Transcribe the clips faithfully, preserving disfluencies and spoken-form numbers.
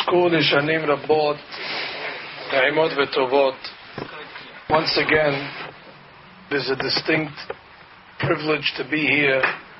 יזכו לשנים רבות, נעימות וטובות. Once again, there's a distinct privilege to be here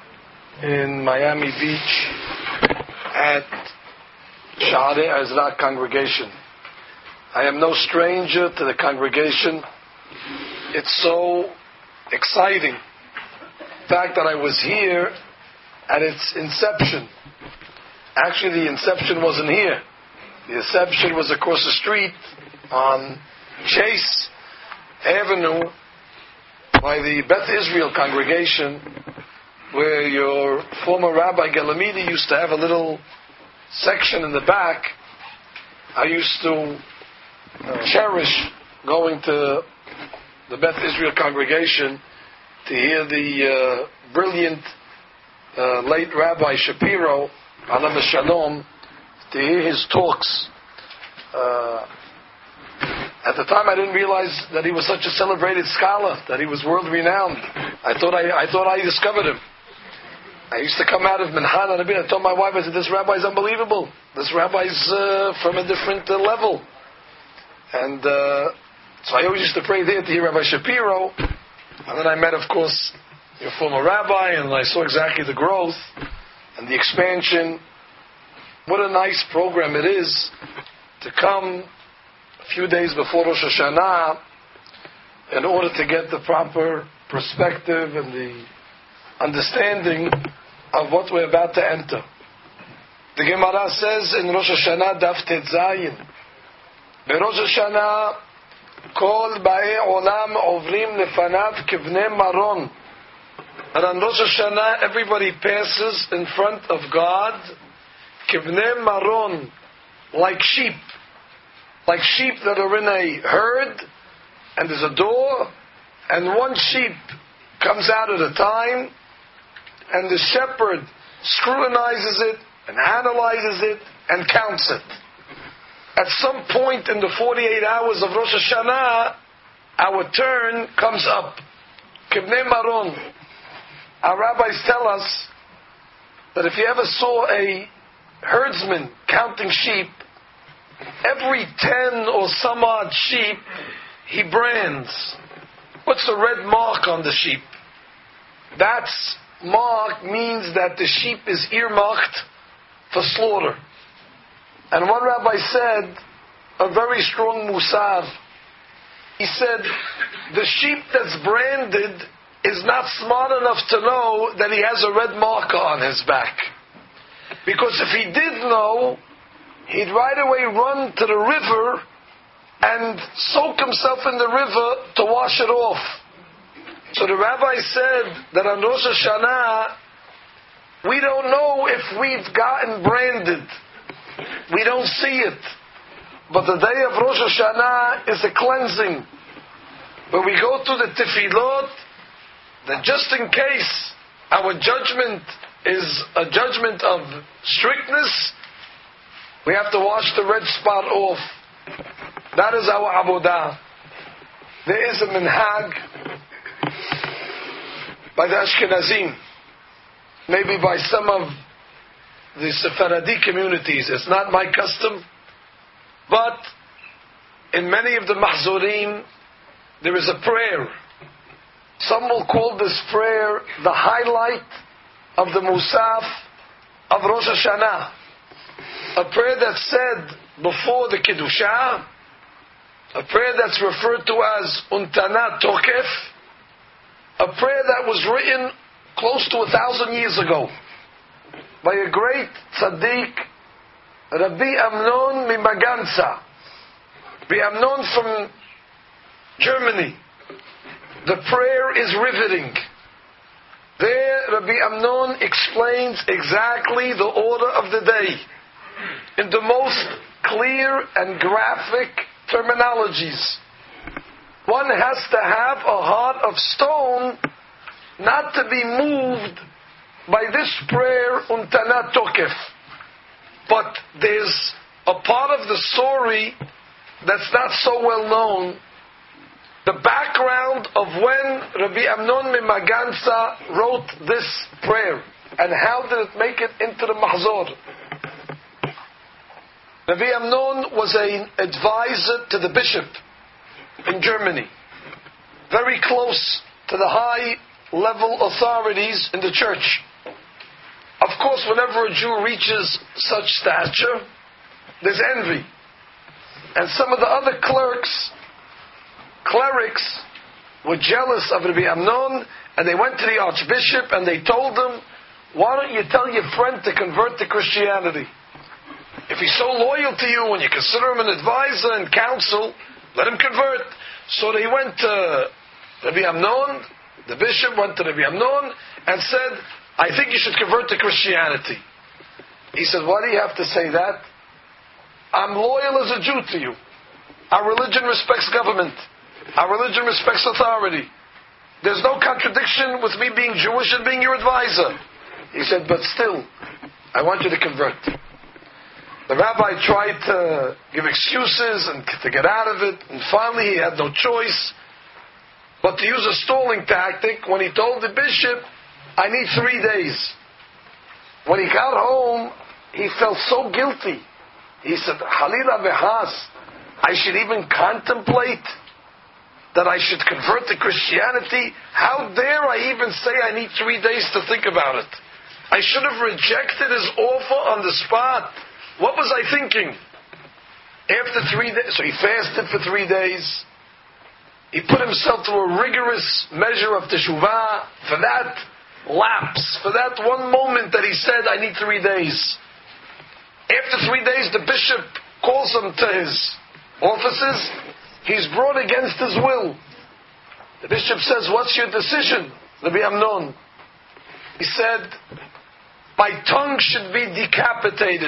in Miami Beach at Sha'arei Ezra congregation. I am no stranger to the congregation. It's so exciting. The fact that I was here at its inception. Actually, the inception wasn't here. The inception was across the street on Chase Avenue by the Beth Israel congregation, where your former Rabbi Galamidi used to have a little section in the back. I used to uh, cherish going to the Beth Israel congregation to hear the uh, brilliant uh, late Rabbi Shapiro, Alam Shalom, to hear his talks. Uh, at the time, I didn't realize that he was such a celebrated scholar, that he was world-renowned. I thought I, I thought I discovered him. I used to come out of Minhan and I told my wife, I said, this rabbi's unbelievable. This rabbi's uh, from a different uh, level. And uh, so I always used to pray there to hear Rabbi Shapiro. And then I met, of course, your former rabbi, and I saw exactly the growth and the expansion. What a nice program it is to come a few days before Rosh Hashanah in order to get the proper perspective and the understanding of what we're about to enter. The Gemara says in Rosh Hashanah Daf Tet Zayin, Berosh Hashanah Kol Ba'ei Olam Ovrim Lefanav Kivnei Maron. And on Rosh Hashanah, everybody passes in front of God, Kivnei Maron, like sheep, like sheep that are in a herd, and there's a door, and one sheep comes out at a time, and the shepherd scrutinizes it, and analyzes it, and counts it. At some point in the forty-eight hours of Rosh Hashanah, our turn comes up. Kivnei Maron. Our rabbis tell us that if you ever saw a herdsman counting sheep, every ten or some odd sheep, he brands. What's the red mark on the sheep? That mark means that the sheep is earmarked for slaughter. And one rabbi said, a very strong musar, he said, the sheep that's branded is not smart enough to know that he has a red marker on his back. Because if he did know, he'd right away run to the river and soak himself in the river to wash it off. So the rabbi said that on Rosh Hashanah, we don't know if we've gotten branded. We don't see it. But the day of Rosh Hashanah is a cleansing. When we go to the tefillot, that just in case our judgment is a judgment of strictness, we have to wash the red spot off. That is our avodah. There is a minhag by the Ashkenazim, maybe by some of the Sephardi communities. It's not my custom, but in many of the mahzurim, there is a prayer. Some will call this prayer the highlight of the Musaf of Rosh Hashanah. A prayer that's said before the Kiddushah, a prayer that's referred to as Untana Tokef, a prayer that was written close to a thousand years ago by a great tzaddik, Rabbi Amnon Mimaganza. Rabbi Amnon from Germany. The prayer is riveting. There, Rabbi Amnon explains exactly the order of the day in the most clear and graphic terminologies. One has to have a heart of stone not to be moved by this prayer, Untana Tokef. But there's a part of the story that's not so well known. The background of when Rabbi Amnon Mimaganza wrote this prayer and how did it make it into the Mahzor. Rabbi Amnon was an advisor to the bishop in Germany, very close to the high-level authorities in the church. Of course, whenever a Jew reaches such stature, there's envy. And some of the other clerks, clerics, were jealous of Rabbi Amnon, and they went to the archbishop and they told him, why don't you tell your friend to convert to Christianity? If he's so loyal to you and you consider him an advisor and counsel, let him convert. So they went to Rabbi Amnon, the bishop went to Rabbi Amnon and said, I think you should convert to Christianity. He said, why do you have to say that? I'm loyal as a Jew to you. Our religion respects government. Our religion respects authority. There's no contradiction with me being Jewish and being your advisor. He said, but still, I want you to convert. The rabbi tried to give excuses and to get out of it, and finally he had no choice but to use a stalling tactic when he told the bishop, I need three days. When he got home, he felt so guilty. He said, Halila v'chas, I should even contemplate that I should convert to Christianity. How dare I even say I need three days to think about it? I should have rejected his offer on the spot. What was I thinking? After three days, so he fasted for three days. He put himself through a rigorous measure of teshuvah for that lapse, for that one moment that he said, I need three days. After three days, the bishop calls him to his offices. He's brought against his will. The bishop says, what's your decision, Rabbi Amnon? He said, my tongue should be decapitated.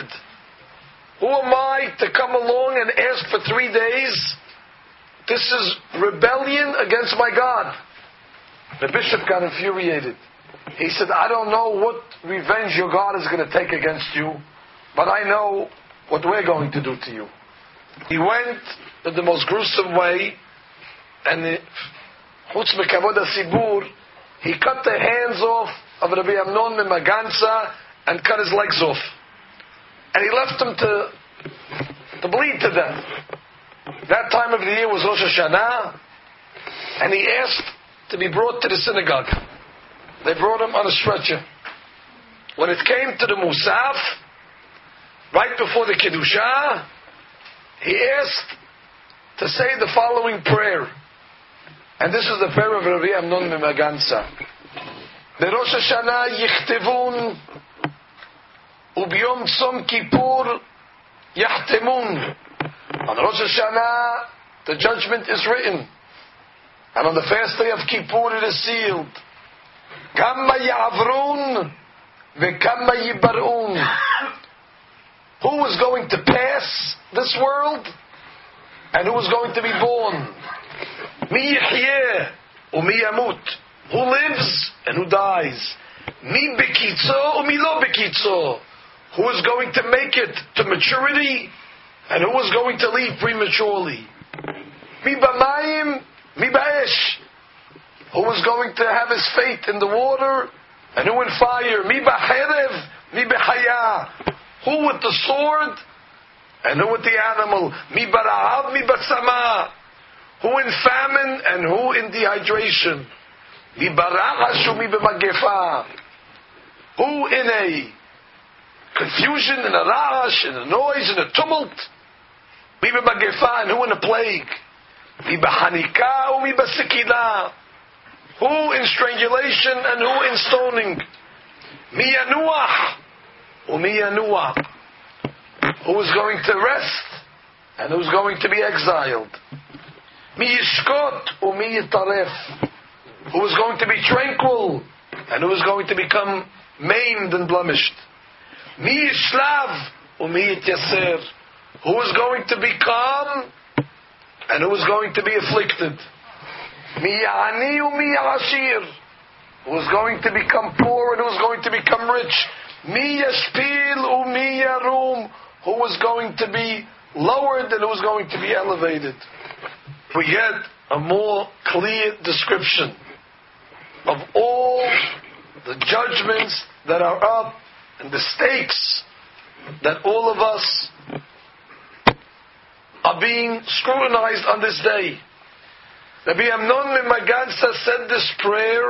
Who am I to come along and ask for three days? This is rebellion against my God. The bishop got infuriated. He said, I don't know what revenge your God is going to take against you, but I know what we're going to do to you. He went in the most gruesome way, and Chutz Mekavod HaSibur, he cut the hands off of Rabbi Amnon Mimaganza and cut his legs off. And he left them to, to bleed to death. That time of the year was Rosh Hashanah, and he asked to be brought to the synagogue. They brought him on a stretcher. When it came to the Musaf, right before the Kedusha, he asked to say the following prayer. And this is the prayer of Rabbi Amnon Mimaganza. Berosh Hashanah yichtevun, ubiyom tzom kippur yachtemun. On Rosh Hashanah, the judgment is written. And on the fast day of Kippur, it is sealed. Kamma ya'avrun, ve'kamma yibar'un. Who is going to pass this world? And who is going to be born? Mi yihyeh, u'mi yamut. Who lives and who dies? Mi bekitzo, u'mi lo bekitzo. Who is going to make it to maturity? And who is going to leave prematurely? Mi b'mayim, mi ba'esh. Who is going to have his fate in the water, and who in fire? Mi b'cherev, mi b'chaya. Who with the sword, and who with the animal? Mi b'rahav, mi b'tzama. Who in famine, and who in dehydration? Mi b'rachash, mi b'magefa. Who in a confusion, in a rash, in a noise, in a tumult? Mi b'magefa, and who in a plague? Mi b'hanika, mi b'sikila. Who in strangulation and who in stoning? Mi yanuach, mi yanuah. Who is going to rest and who is going to be exiled? Mi yishkot, mi yitaref. Who is going to be tranquil and who is going to become maimed and blemished? Mi yishlav, mi yityaser. Who is going to be calm and who is going to be afflicted? Mi ya'ani u mi ya'ashir. Who is going to become poor and who is going to become rich? Mi yashpil u mi yarum. Who is going to be lowered and who is going to be elevated? We get a more clear description of all the judgments that are up and the stakes that all of us are being scrutinized on this day. Rabbi Amnon Magansa said this prayer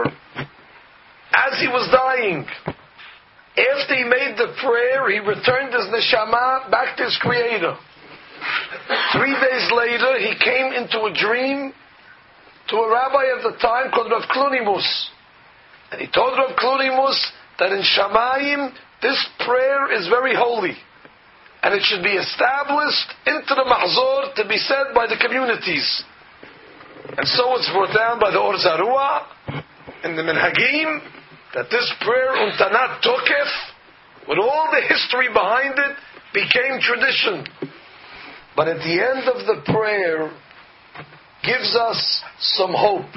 as he was dying. After he made the prayer, he returned his neshama back to his creator. Three days later, he came into a dream to a rabbi of the time called Rav Klunimus. And he told Rav Klunimus that in Shamayim, this prayer is very holy. And it should be established into the Mahzor to be said by the communities. And so it's brought down by the Or Zarua and the Minhagim that this prayer, Untanat Tokef, with all the history behind it, became tradition. But at the end of the prayer, gives us some hope.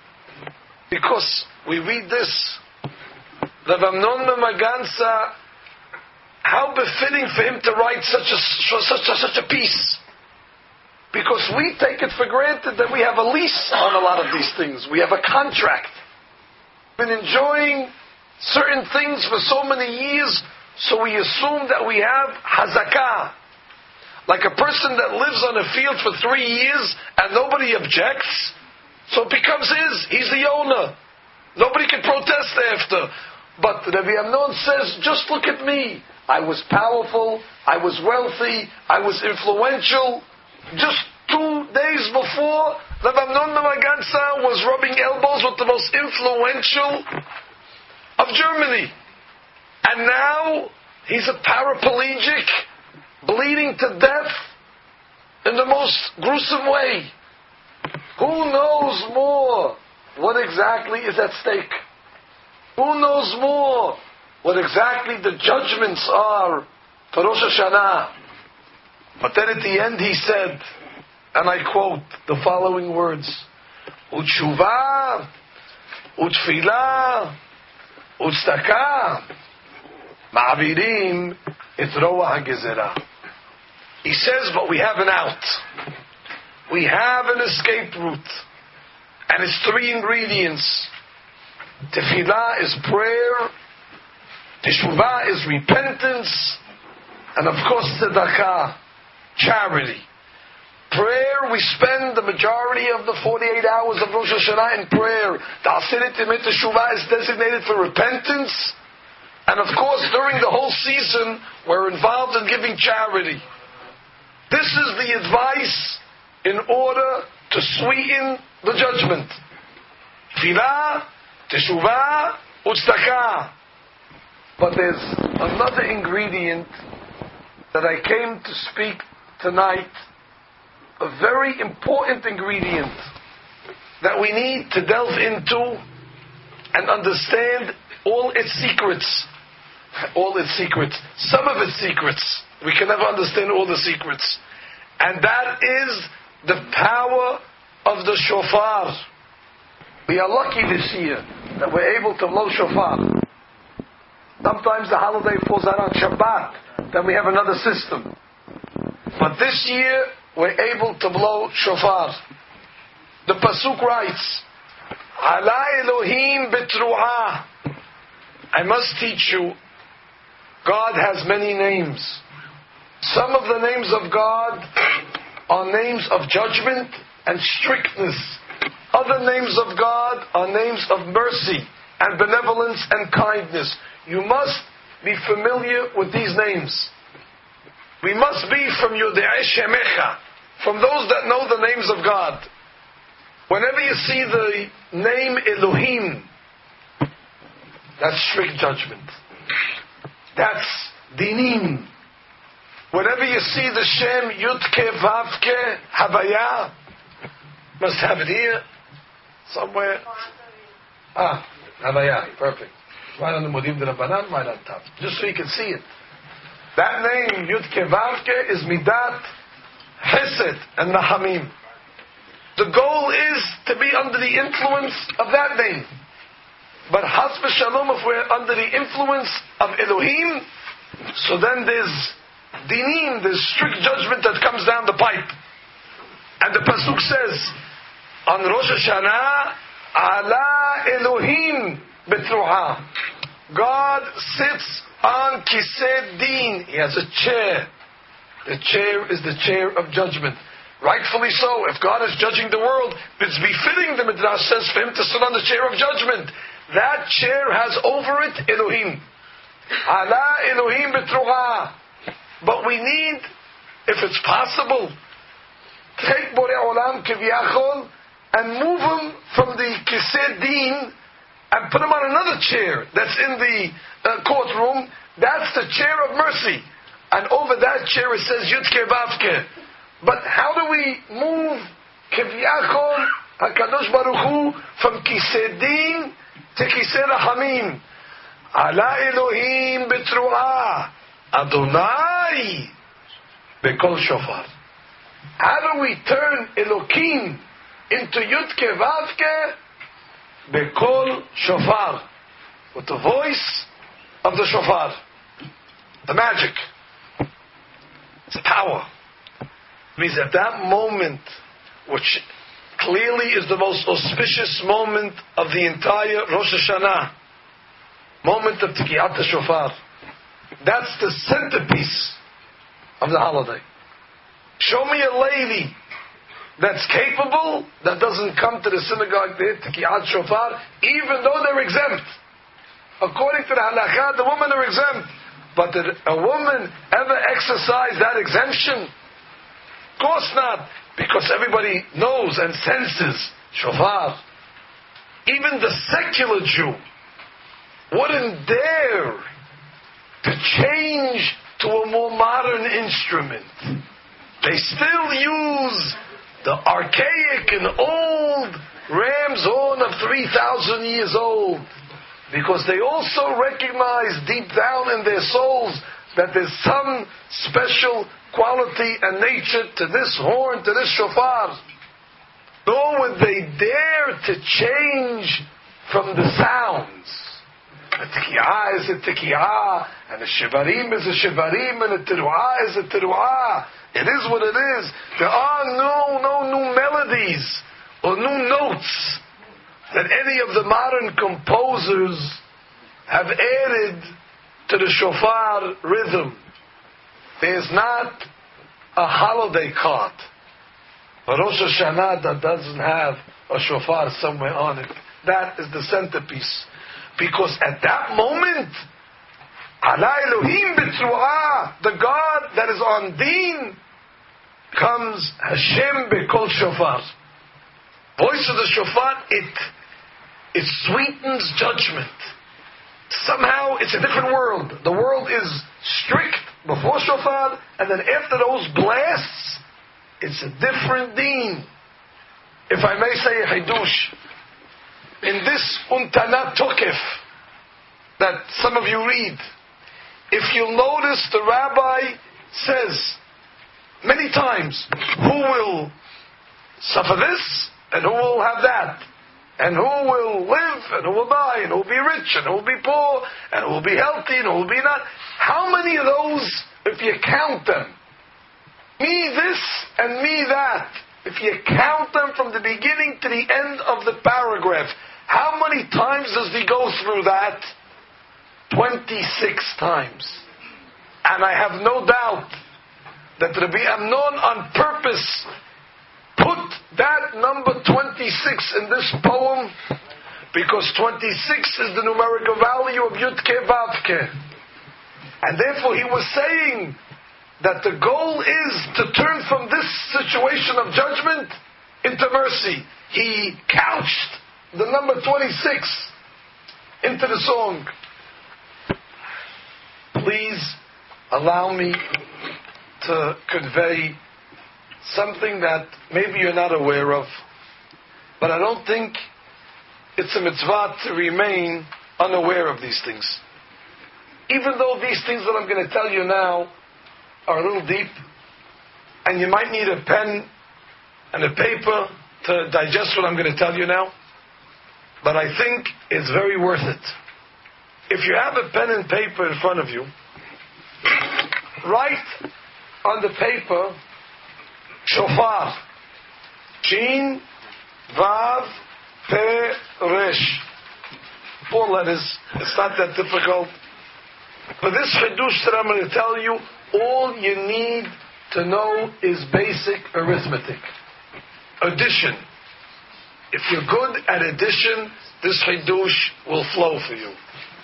Because we read this, Rav Amnon Magansa, how befitting for him to write such a, such a, such a piece. Because we take it for granted that we have a lease on a lot of these things. We have a contract. We've been enjoying certain things for so many years, so we assume that we have hazakah. Like a person that lives on a field for three years and nobody objects, so it becomes his. He's the owner. Nobody can protest after. But Rabbi Amnon says, just look at me. I was powerful, I was wealthy, I was influential. Just two days before, Rabbi Amnon Magansa was rubbing elbows with the most influential of Germany. And now, he's a paraplegic, bleeding to death in the most gruesome way. Who knows more what exactly is at stake? Who knows more what exactly the judgments are for Rosh Hashanah? But then at the end he said, and I quote the following words, Utshuva, Utfila, Utstaka, Ma'avirim, Itroa HaGezerah. He says, but we have an out. We have an escape route. And it's three ingredients. Tefillah is prayer, Teshuvah is repentance, and of course tzedakah, charity. Prayer, we spend the majority of the forty-eight hours of Rosh Hashanah in prayer. The Asirit Yemei Teshuvah is designated for repentance, and of course during the whole season we're involved in giving charity. This is the advice in order to sweeten the judgment. Tefillah, Teshuvah, Utzedakah. But there's another ingredient that I came to speak tonight, a very important ingredient that we need to delve into and understand all its secrets. All its secrets. Some of its secrets. We can never understand all the secrets. And that is the power of the shofar. We are lucky this year that we're able to blow shofar. Sometimes the holiday falls out on Shabbat, then we have another system. But this year, we're able to blow shofar. The Pasuk writes, Ala Elohim betru'ah. I must teach you, God has many names. Some of the names of God are names of judgment and strictness. Other names of God are names of mercy and benevolence and kindness. You must be familiar with these names. We must be from Yodei Shemecha, from those that know the names of God. Whenever you see the name Elohim, that's strict judgment. That's dinim. Whenever you see the Shem Yudke Vavke Havaya, must have it here somewhere. Ah, Havaya, perfect. Right on the Modim de Rabbanan, right on top. Just so you can see it. That name, Yudke Vavke, is Midat, Chesed, and Nahamim. The goal is to be under the influence of that name. But Has v'Shalom, if we're under the influence of Elohim, so then there's dinim, there's strict judgment that comes down the pipe. And the Pasuk says, on Rosh Hashanah, Ala Elohim betru'ah. God sits on Kiseh Din. He has a chair. The chair is the chair of judgment. Rightfully so. If God is judging the world, it's befitting, the Midrash says, for him to sit on the chair of judgment. That chair has over it Elohim. Ala Elohim betruha. But we need, if it's possible, take Borei Olam Kiviyachol and move him from the Kisei Din and put him on another chair that's in the uh, courtroom. That's the chair of mercy. And over that chair it says Yudke Vavke. But how do we move Kiviyachol HaKadosh Baruch Hu from Kisei Din to Kisei Rahamim? Ala Elohim betruah Adonai bekol shofar. How do we turn Elokim into Yudke Vavke bekol shofar? With the voice of the shofar. The magic. It's power. It means at that moment, which clearly is the most auspicious moment of the entire Rosh Hashanah, moment of Tikiyat HaShofar, that's the centerpiece of the holiday. Show me a lady that's capable, that doesn't come to the synagogue to hit Tikiyat Shofar, even though they're exempt. According to the halakha, the women are exempt. But did a woman ever exercise that exemption? Of course not, because everybody knows and senses shofar. Even the secular Jew wouldn't dare to change to a more modern instrument. They still use the archaic and old ram's horn of three thousand years old, because they also recognize deep down in their souls that there's some special quality and nature to this horn, to this shofar. Nor would they dare to change from the sounds. The tikiyah is a tikiyah, and the shivarim is a shivarim, and the teruah is a teruah. It is what it is. There are no, no new melodies or new notes that any of the modern composers have added to the shofar rhythm. There's not a holiday card, a Rosh Hashanah that doesn't have a shofar somewhere on it. That is the centerpiece. Because at that moment, Ala Elohim b'truah, the God that is on Deen, comes Hashem bekol shofar. Voice of the shofar, it it sweetens judgment. Somehow it's a different world. The world is strict before shofar, and then after those blasts, it's a different deen. If I may say a hidush, in this Untanat Tokef that some of you read, if you'll notice, the rabbi says many times, who will suffer this, and who will have that, and who will live, and who will die, and who will be rich, and who will be poor, and who will be healthy, and who will be not. How many of those, if you count them, me this and me that, if you count them from the beginning to the end of the paragraph, how many times does he go through that? twenty-six times. And I have no doubt that Rabbi Amnon on purpose put that number twenty-six in this poem, because twenty-six is the numerical value of Yudke Vavke. And therefore he was saying that the goal is to turn from this situation of judgment into mercy. He couched the number twenty-six into the song. Please allow me to convey something that maybe you're not aware of, but I don't think it's a mitzvah to remain unaware of these things. Even though these things that I'm going to tell you now are a little deep, and you might need a pen and a paper to digest what I'm going to tell you now, but I think it's very worth it. If you have a pen and paper in front of you, write on the paper shofar, Shin, Vav, Pe, Resh. Four letters. It's not that difficult. For this chidush that I'm going to tell you, all you need to know is basic arithmetic. Addition. If you're good at addition, this chidush will flow for you.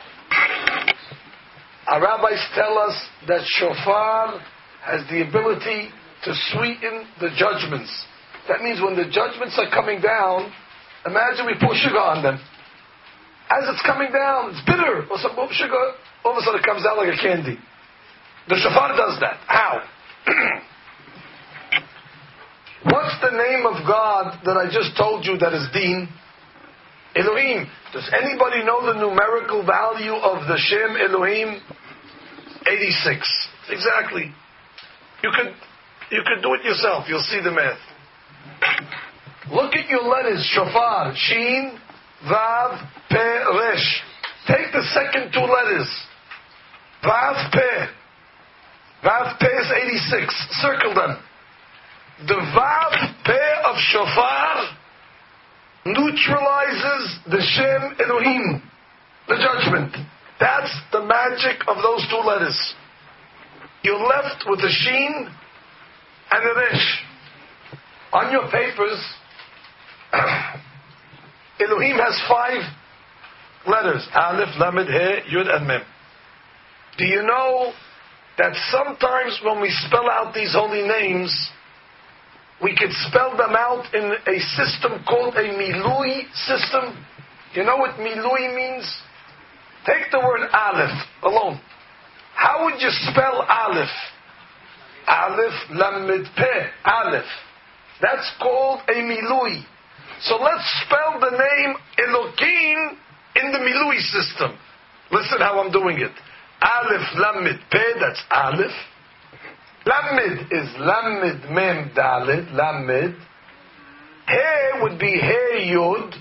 Our rabbis tell us that shofar has the ability to sweeten the judgments. That means when the judgments are coming down, imagine we pour sugar on them. As it's coming down, it's bitter, or some sugar, all of a sudden it comes out like a candy. The shofar does that. How? What's the name of God that I just told you that is Deen? Elohim. Does anybody know the numerical value of the Shem Elohim? eighty-six. Exactly. You could you could do it yourself. You'll see the math. Look at your letters. Shofar. Shin, Vav, Pe, Resh. Take the second two letters. Vav, Pe. Vav, Pe is eighty-six. Circle them. The Vav, Pe of Shofar neutralizes the Shem Elohim, the judgment. That's the magic of those two letters. You're left with a Shin and a Resh. On your papers, Elohim has five letters. Aleph, Lamed, He, Yud, and Mem. Do you know that sometimes when we spell out these holy names, we could spell them out in a system called a Milui system? You know what Milui means? Take the word Aleph alone. How would you spell Aleph? Aleph, Lamed, Pe, Aleph. That's called a Milui. So let's spell the name Elohim in the Milui system. Listen how I'm doing it. Aleph, Lamed, Pe, that's Aleph. Lamed is Lamed, Mem, Dalet, Lamed. He would be He, Yud.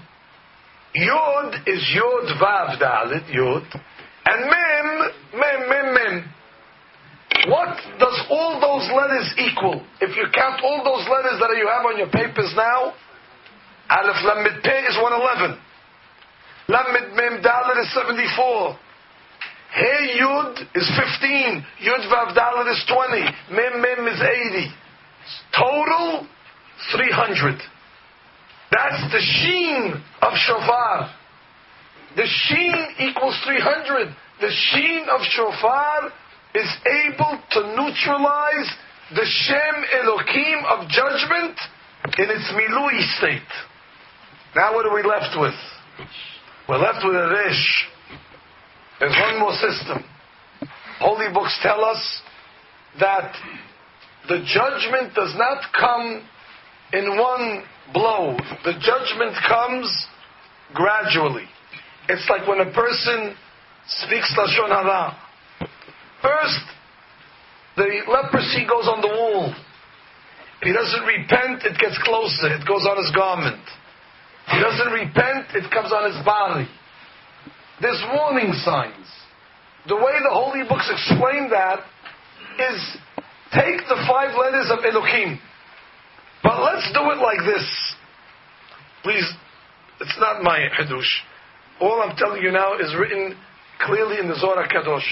Yud is Yud, Vav, Dalet, Yud. And Mem, Mem, Mem, Mem. What does all those letters equal? If you count all those letters that you have on your papers now, Aleph, Lamed, Pe is one eleven. Lamed, Mem, Dalet is seventy-four. Hey Yud is fifteen. Yud Vav Dalet is twenty. Mem Mem is eighty. Total three hundred. That's the Sheen of Shofar. The Sheen equals three hundred. The Sheen of Shofar is able to neutralize the Shem Elohim of judgment in its Milui state. Now what are we left with? We're left with a Resh. There's one more system. Holy books tell us that the judgment does not come in one blow. The judgment comes gradually. It's like when a person speaks Lashon Hara. First, the leprosy goes on the wall. If he doesn't repent, it gets closer. It goes on his garment. If he doesn't repent, it comes on his body. There's warning signs. The way the holy books explain that is take the five letters of Elohim. But let's do it like this. Please, it's not my Hadush. All I'm telling you now is written clearly in the Zohar HaKadosh.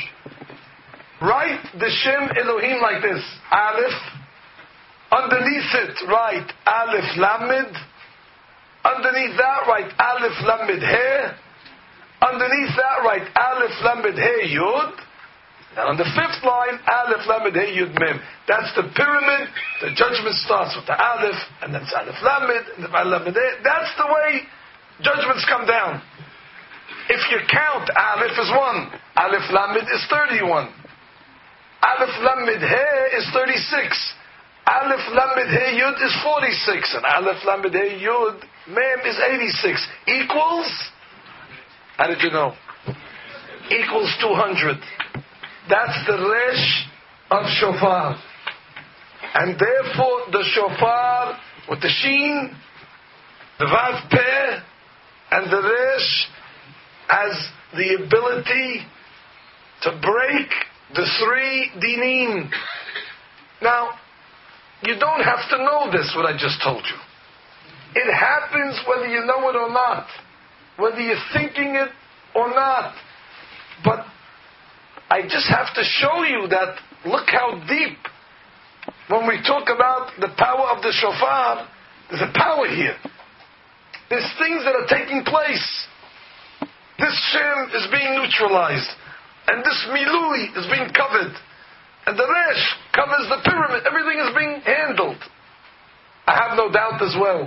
Write the Shem Elohim like this. Aleph. Underneath it, write Aleph Lamed. Underneath that, write Aleph Lamed He. Underneath that, write Aleph Lamed He Yud. And on the fifth line, Aleph Lamed He Yud Mem. That's the pyramid. The judgment starts with the Aleph, and then it's Aleph Lamed, and then Aleph Lamed He. That's the way judgments come down. If you count, Aleph is one. Aleph Lamed is thirty-one. Aleph Lamed He is thirty-six. Aleph Lamed He Yud is forty-six. And Aleph Lamed He Yud Mem is eighty-six. Equals? How did you know? Equals two hundred. That's the Resh of Shofar. And therefore the Shofar with the Sheen, the Vav Peh, and the Resh has the ability to break the three dinim. Now, you don't have to know this, what I just told you. It happens whether you know it or not. Whether you're thinking it or not. But I just have to show you that look how deep when we talk about the power of the shofar, there's a power here. There's things that are taking place. This Shem is being neutralized. And this Milui is being covered. And the Resh covers the pyramid. Everything is being handled. I have no doubt as well.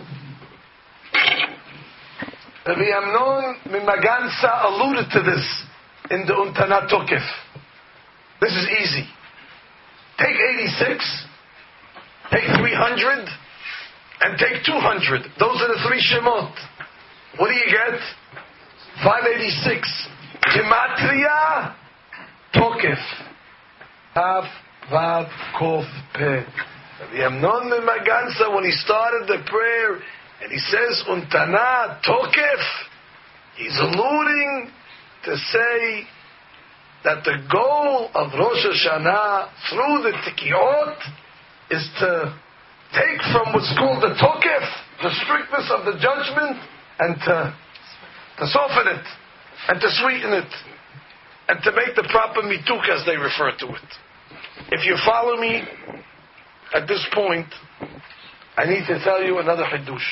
Rabbi Amnon Mimagansa alluded to this in the Untana Tokef. This is easy. Take eighty-six, take three hundred, and take two hundred. Those are the three Shemot. What do you get? five eighty-six. Gematria Tokef. Tav Vav Kof Peh. Rabbi Amnon Mimagansa, when he started the prayer, and he says, Untana Tokef, he's alluding to say that the goal of Rosh Hashanah through the Tikkiot is to take from what's called the Tokef, the strictness of the judgment, and to, to soften it, and to sweeten it, and to make the proper mituk as they refer to it. If you follow me at this point, I need to tell you another Hiddush.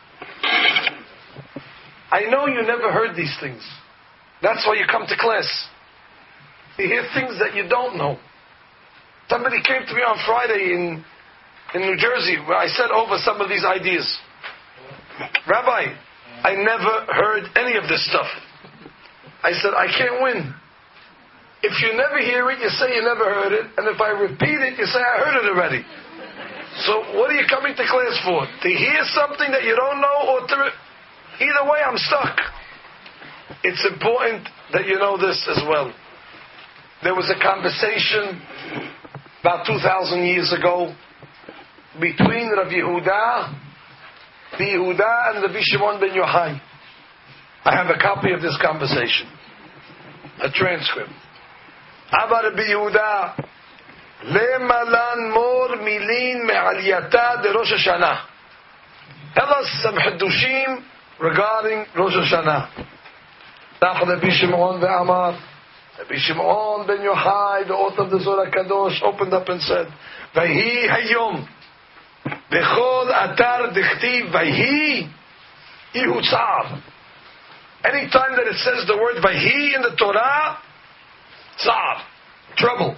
I know you never heard these things. That's why you come to class. You hear things that you don't know. Somebody came to me on Friday in, in New Jersey where I said over some of these ideas. Rabbi, I never heard any of this stuff. I said, I can't win. If you never hear it, you say you never heard it. And if I repeat it, you say I heard it already. So what are you coming to class for? To hear something that you don't know, or to... Either way, I'm stuck. It's important that you know this as well. There was a conversation about two thousand years ago between Rav Yehuda, Rabbi Yehuda and Rabbi Shimon ben Yochai. I have a copy of this conversation, a transcript. Abba Rabbi Yehuda, Le malan mor milin me'aliyata de Rosh Hashanah. Tell us some Hiddushim regarding Rosh Hashanah. Nach Rabbi Shimon ve'amar, Rabbi Shimon ben Yochai, the author of the Zohar HaKadosh, opened up and said, Vayhi hayom, bechol atar dichtiv, Vayhi ihu tzar. Anytime that it says the word Vayhi in the Torah, tzar, trouble.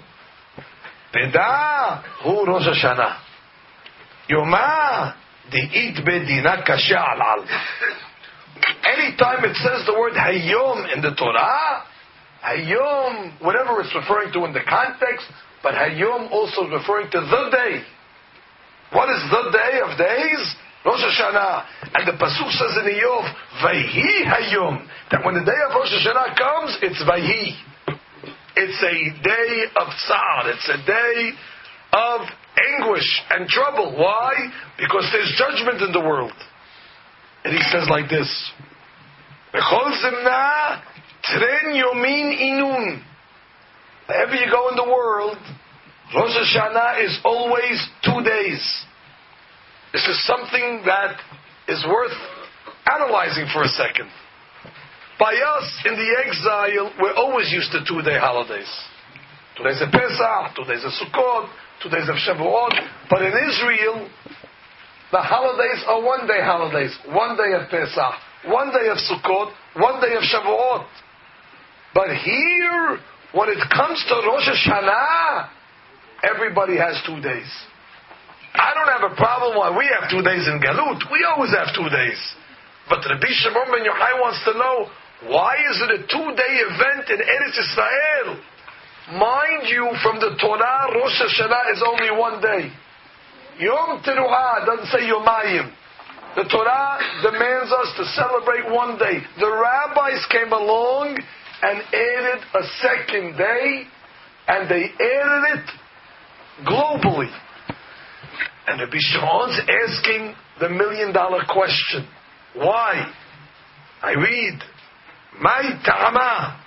Peda hu Rosh Hashanah. Yoma de'it bedina kasha al al. Anytime it says the word Hayom in the Torah, Hayom, whatever it's referring to in the context, but Hayom also is referring to the day. What is the day of days? Rosh Hashanah. And the Pasuk says in Iyov, Vayhi Hayom, that when the day of Rosh Hashanah comes, it's Vayhi. It's a day of tzar. It's a day of anguish and trouble. Why? Because there's judgment in the world. And he says like this, Bechol zimna tren yomin inun. Wherever you go in the world, Rosh Hashanah is always two days. This is something that is worth analyzing for a second. By us, in the exile, we're always used to two-day holidays. Two days of Pesach, two days of Sukkot, two days of Shavuot. But in Israel, the holidays are one-day holidays. One day of Pesach, one day of Sukkot, one day of Shavuot. But here, when it comes to Rosh Hashanah, everybody has two days. I don't have a problem why we have two days in Galut. We always have two days. But Rabbi Shimon ben Yochai wants to know, why is it a two-day event in Eretz Israel? Mind you, from the Torah, Rosh Hashanah is only one day. Yom Teruah doesn't say Yomayim. The Torah demands us to celebrate one day. The rabbis came along and added a second day, and they added it globally. And Rabbi Shimon's asking the million-dollar question. Why? I read, Mai ta'ama.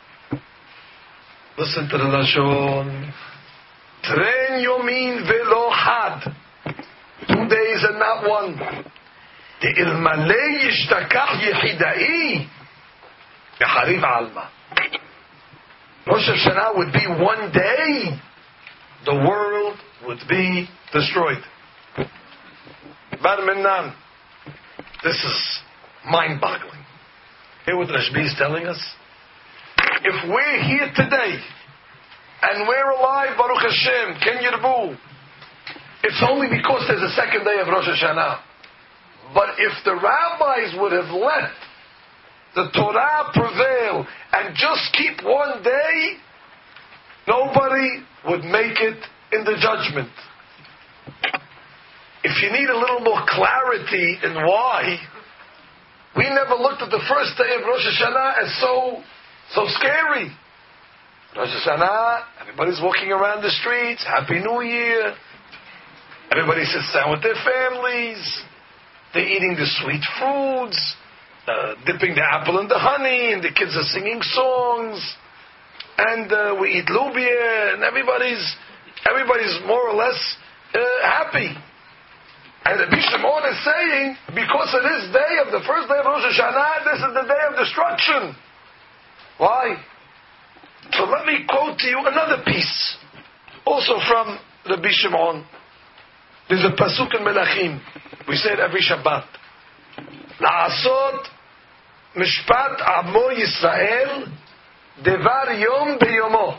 Listen to the Lashon. Tren yomin velo had. Two days and not one. The ilmalei yishtakach yechidai. Yechariv alma. Rosh Hashanah would be one day. The world would be destroyed. Bar Minan. This is mind-boggling. Hear what Rashbi is telling us? If we're here today, and we're alive, Baruch Hashem, Ken Yirbu, it's only because there's a second day of Rosh Hashanah. But if the rabbis would have let the Torah prevail and just keep one day, nobody would make it in the judgment. If you need a little more clarity in why, we never looked at the first day of Rosh Hashanah as so, so scary. Rosh Hashanah, everybody's walking around the streets, Happy New Year. Everybody sits down with their families. They're eating the sweet foods, uh, dipping the apple in the honey, and the kids are singing songs. And uh, we eat lubia, and everybody's everybody's more or less uh, happy. And the Shimon is saying, because of this day of the first day of Rosh Hashanah, this is the day of destruction. Why? So let me quote to you another piece, also from Rabbi Shimon. There's a pasuk in Melachim. We say it every Shabbat. La'asot mishpat amo Yisrael devar yom beyomo.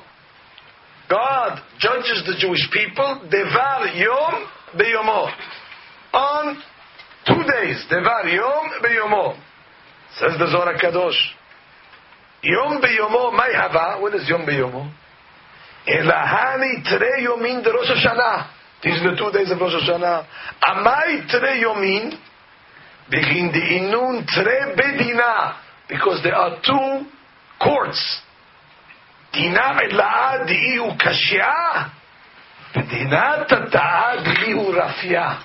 God judges the Jewish people devar yom beyomo. On two days. Devar yom beyomo. Says the Zohar HaKadosh. Yom beyomo, may hava. What is yom beyomo? Elahani tere yomin de Rosh Hashanah. These are the two days of Rosh Hashanah. Amai tere yomin. Begin the inun tere bedina. Because there are two courts. Dina ela'ah di'ihu kashya. Bedina tata'ah di'ihu rafya.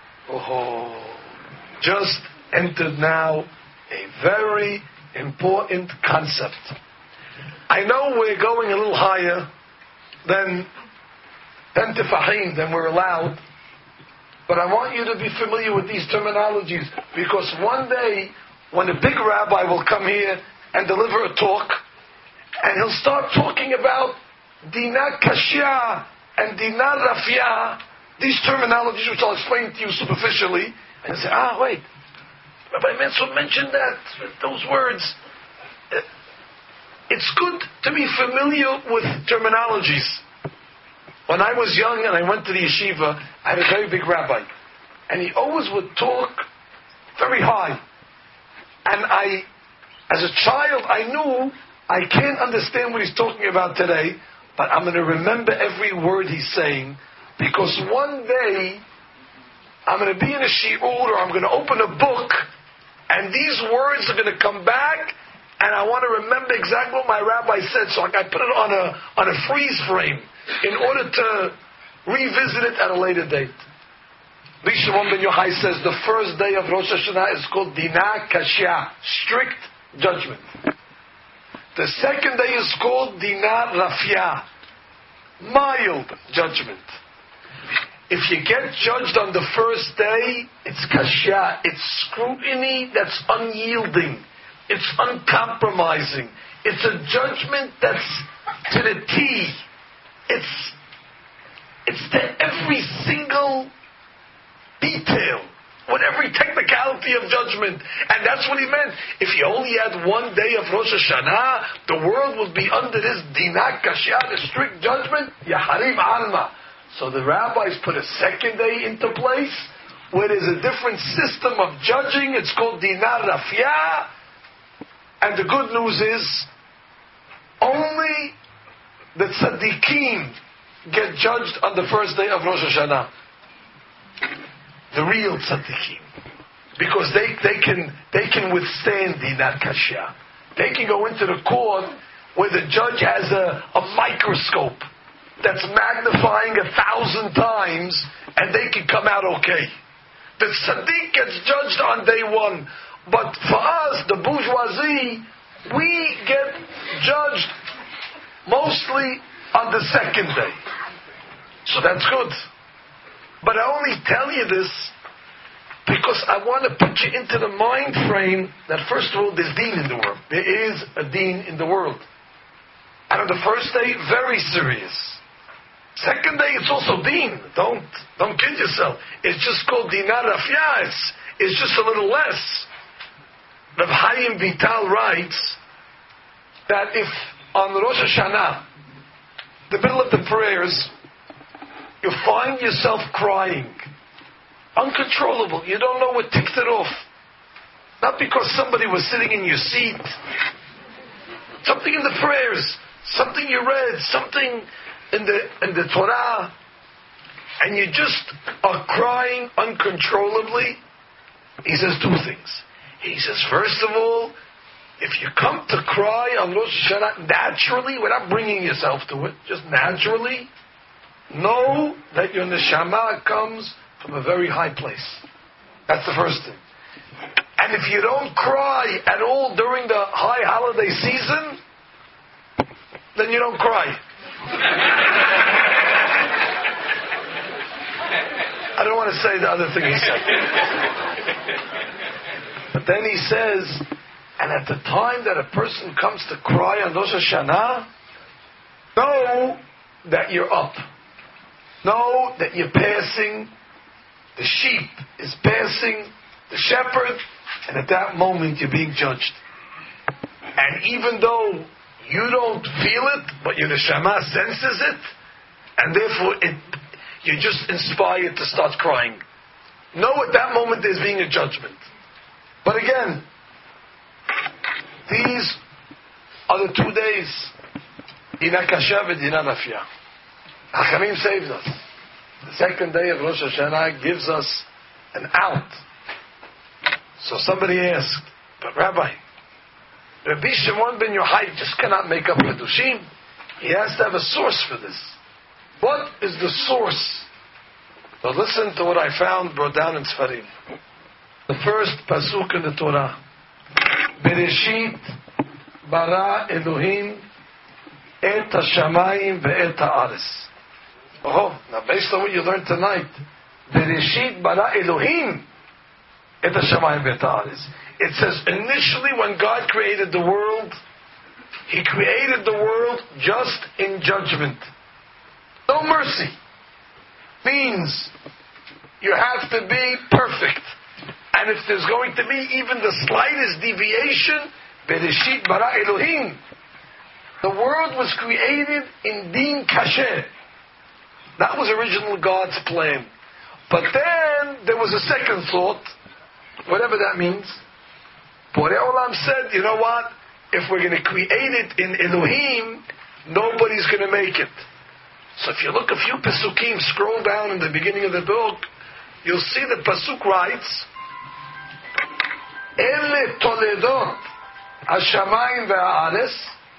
Oh, just entered now a very important concept. I know we're going a little higher than ten tefahim than we're allowed, but I want you to be familiar with these terminologies, because one day when a big rabbi will come here and deliver a talk, and he'll start talking about Dina Kashya and Dina Rafya, these terminologies which I'll explain to you superficially, and you say, ah, wait, Rabbi Menzel mentioned that, those words. It's good to be familiar with terminologies. When I was young and I went to the yeshiva, I had a very big rabbi, and he always would talk very high. And I, as a child, I knew I can't understand what he's talking about today, but I'm going to remember every word he's saying, because one day I'm going to be in a shiur or I'm going to open a book, and these words are going to come back, and I want to remember exactly what my rabbi said, so I put it on a on a freeze frame in order to revisit it at a later date. Shimon ben Yochai says the first day of Rosh Hashanah is called Dina Kashya, strict judgment. The second day is called Dina Rafya, mild judgment. If you get judged on the first day, it's Kashya, it's scrutiny that's unyielding, it's uncompromising, it's a judgment that's to the T. It's it's to every single detail, with every technicality of judgment. And that's what he meant. If you only had one day of Rosh Hashanah, the world would be under this Dina Kashya, the strict judgment, Yaharim Alma. So the rabbis put a second day into place, where there's a different system of judging. It's called Dina Rafya. And the good news is, only the tzaddikim get judged on the first day of Rosh Hashanah. The real tzaddikim. Because they, they can they can withstand Dina Kashya. They can go into the court where the judge has a, a microscope that's magnifying a thousand times, and they can come out okay. The tzaddik gets judged on day one. But for us, the bourgeoisie, we get judged mostly on the second day. So that's good. But I only tell you this because I want to put you into the mind frame that first of all, there's deen in the world. There is a deen in the world. And on the first day, very serious. Second day, it's also Din. Don't don't kid yourself. It's just called Dinar Afya. It's, it's just a little less. Rav Chaim Vital writes that if on Rosh Hashanah, the middle of the prayers, you find yourself crying, uncontrollable, you don't know what ticked it off. Not because somebody was sitting in your seat. Something in the prayers, something you read, something in the in the Torah, and you just are crying uncontrollably. He says two things. He says, first of all, if you come to cry on Rosh Hashanah naturally, without bringing yourself to it, just naturally, know that your neshama comes from a very high place. That's the first thing. And if you don't cry at all during the high holiday season, then you don't cry. I don't want to say the other thing he said. But then he says, and at the time that a person comes to cry on Rosh Hashanah, know that you're up. Know that you're passing, the sheep is passing the shepherd, and at that moment you're being judged. And even though you don't feel it, but your neshama senses it, and therefore it, you're just inspired to start crying. Know at that moment there's being a judgment. But again, these are the two days. Dina Kasha v'Dina Nafya. Hachamim saved us. The second day of Rosh Hashanah gives us an out. So somebody asked, but Rabbi, Rabbi Shimon ben Yochai just cannot make up Kedushim. He has to have a source for this. What is the source? So listen to what I found brought down in Sfarim. The first pasuk in the Torah. Bereshit bara Elohim et hashamayim ve'et ha'aretz. Oh, now based on what you learned tonight, Bereshit bara Elohim et hashamayim ve'et ha'aretz. It says initially when God created the world, He created the world just in judgment. No mercy. Means you have to be perfect. And if there's going to be even the slightest deviation, Bereshit bara Elohim. The world was created in Din Kasher. That was originally God's plan. But then there was a second thought, whatever that means. Borei Olam said, you know what? If we're going to create it in Elohim, nobody's going to make it. So if you look a few Pesukim, scroll down in the beginning of the book, you'll see the Pasuk writes, Ele toledot hashamayim ve'ha'aretz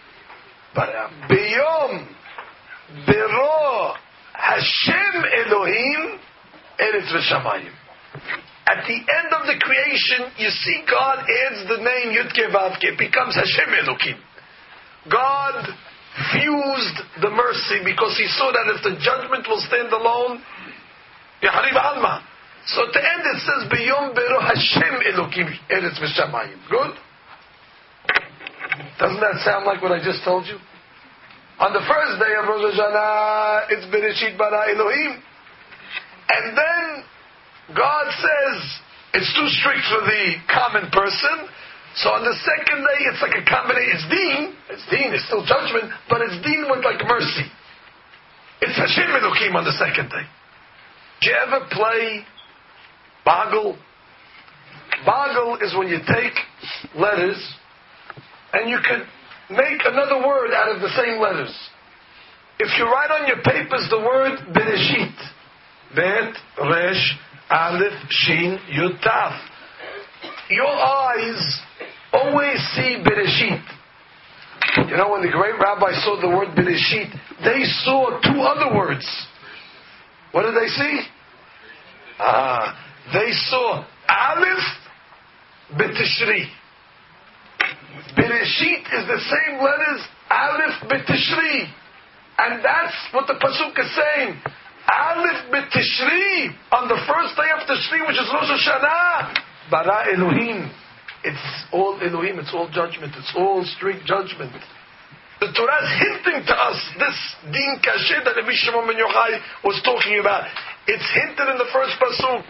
biyom bero Hashem Elohim eretz v'shamayim. At the end of the creation, you see God adds the name Yudke Vavke. It becomes Hashem Elohim. God fused the mercy because He saw that if the judgment will stand alone, Yaharib Alma. So at the end it says, B'yom bero Hashem Elohim eretz v'shamayim. Good? Doesn't that sound like what I just told you? On the first day of Rosh Hashanah, it's Bereshit bara Elohim. And then God says it's too strict for the common person. So on the second day, it's like a combination. It's Din. It's Din. It's still judgment, but it's Din with like mercy. It's Hashem Elohim on the second day. Did you ever play Boggle? Boggle is when you take letters and you can make another word out of the same letters. If you write on your papers the word Bereshit, Bet, Resh, Aleph, Shin, Yud, Tav, your eyes always see Bereshit. You know, when the great rabbi saw the word Bereshit, they saw two other words. What did they see? Ah, they saw Aleph, Betishri. Bereshit is the same letters, Aleph, Betishri. And that's what the Pasuk is saying. Aleph Betishri, on the first day of Tishri, which is Rosh Hashanah, bara Elohim. It's all Elohim, it's all judgment, it's all strict judgment. The Torah is hinting to us this din kasher that Rabbi Shimon ben Yochai was talking about. It's hinted in the first pasuk.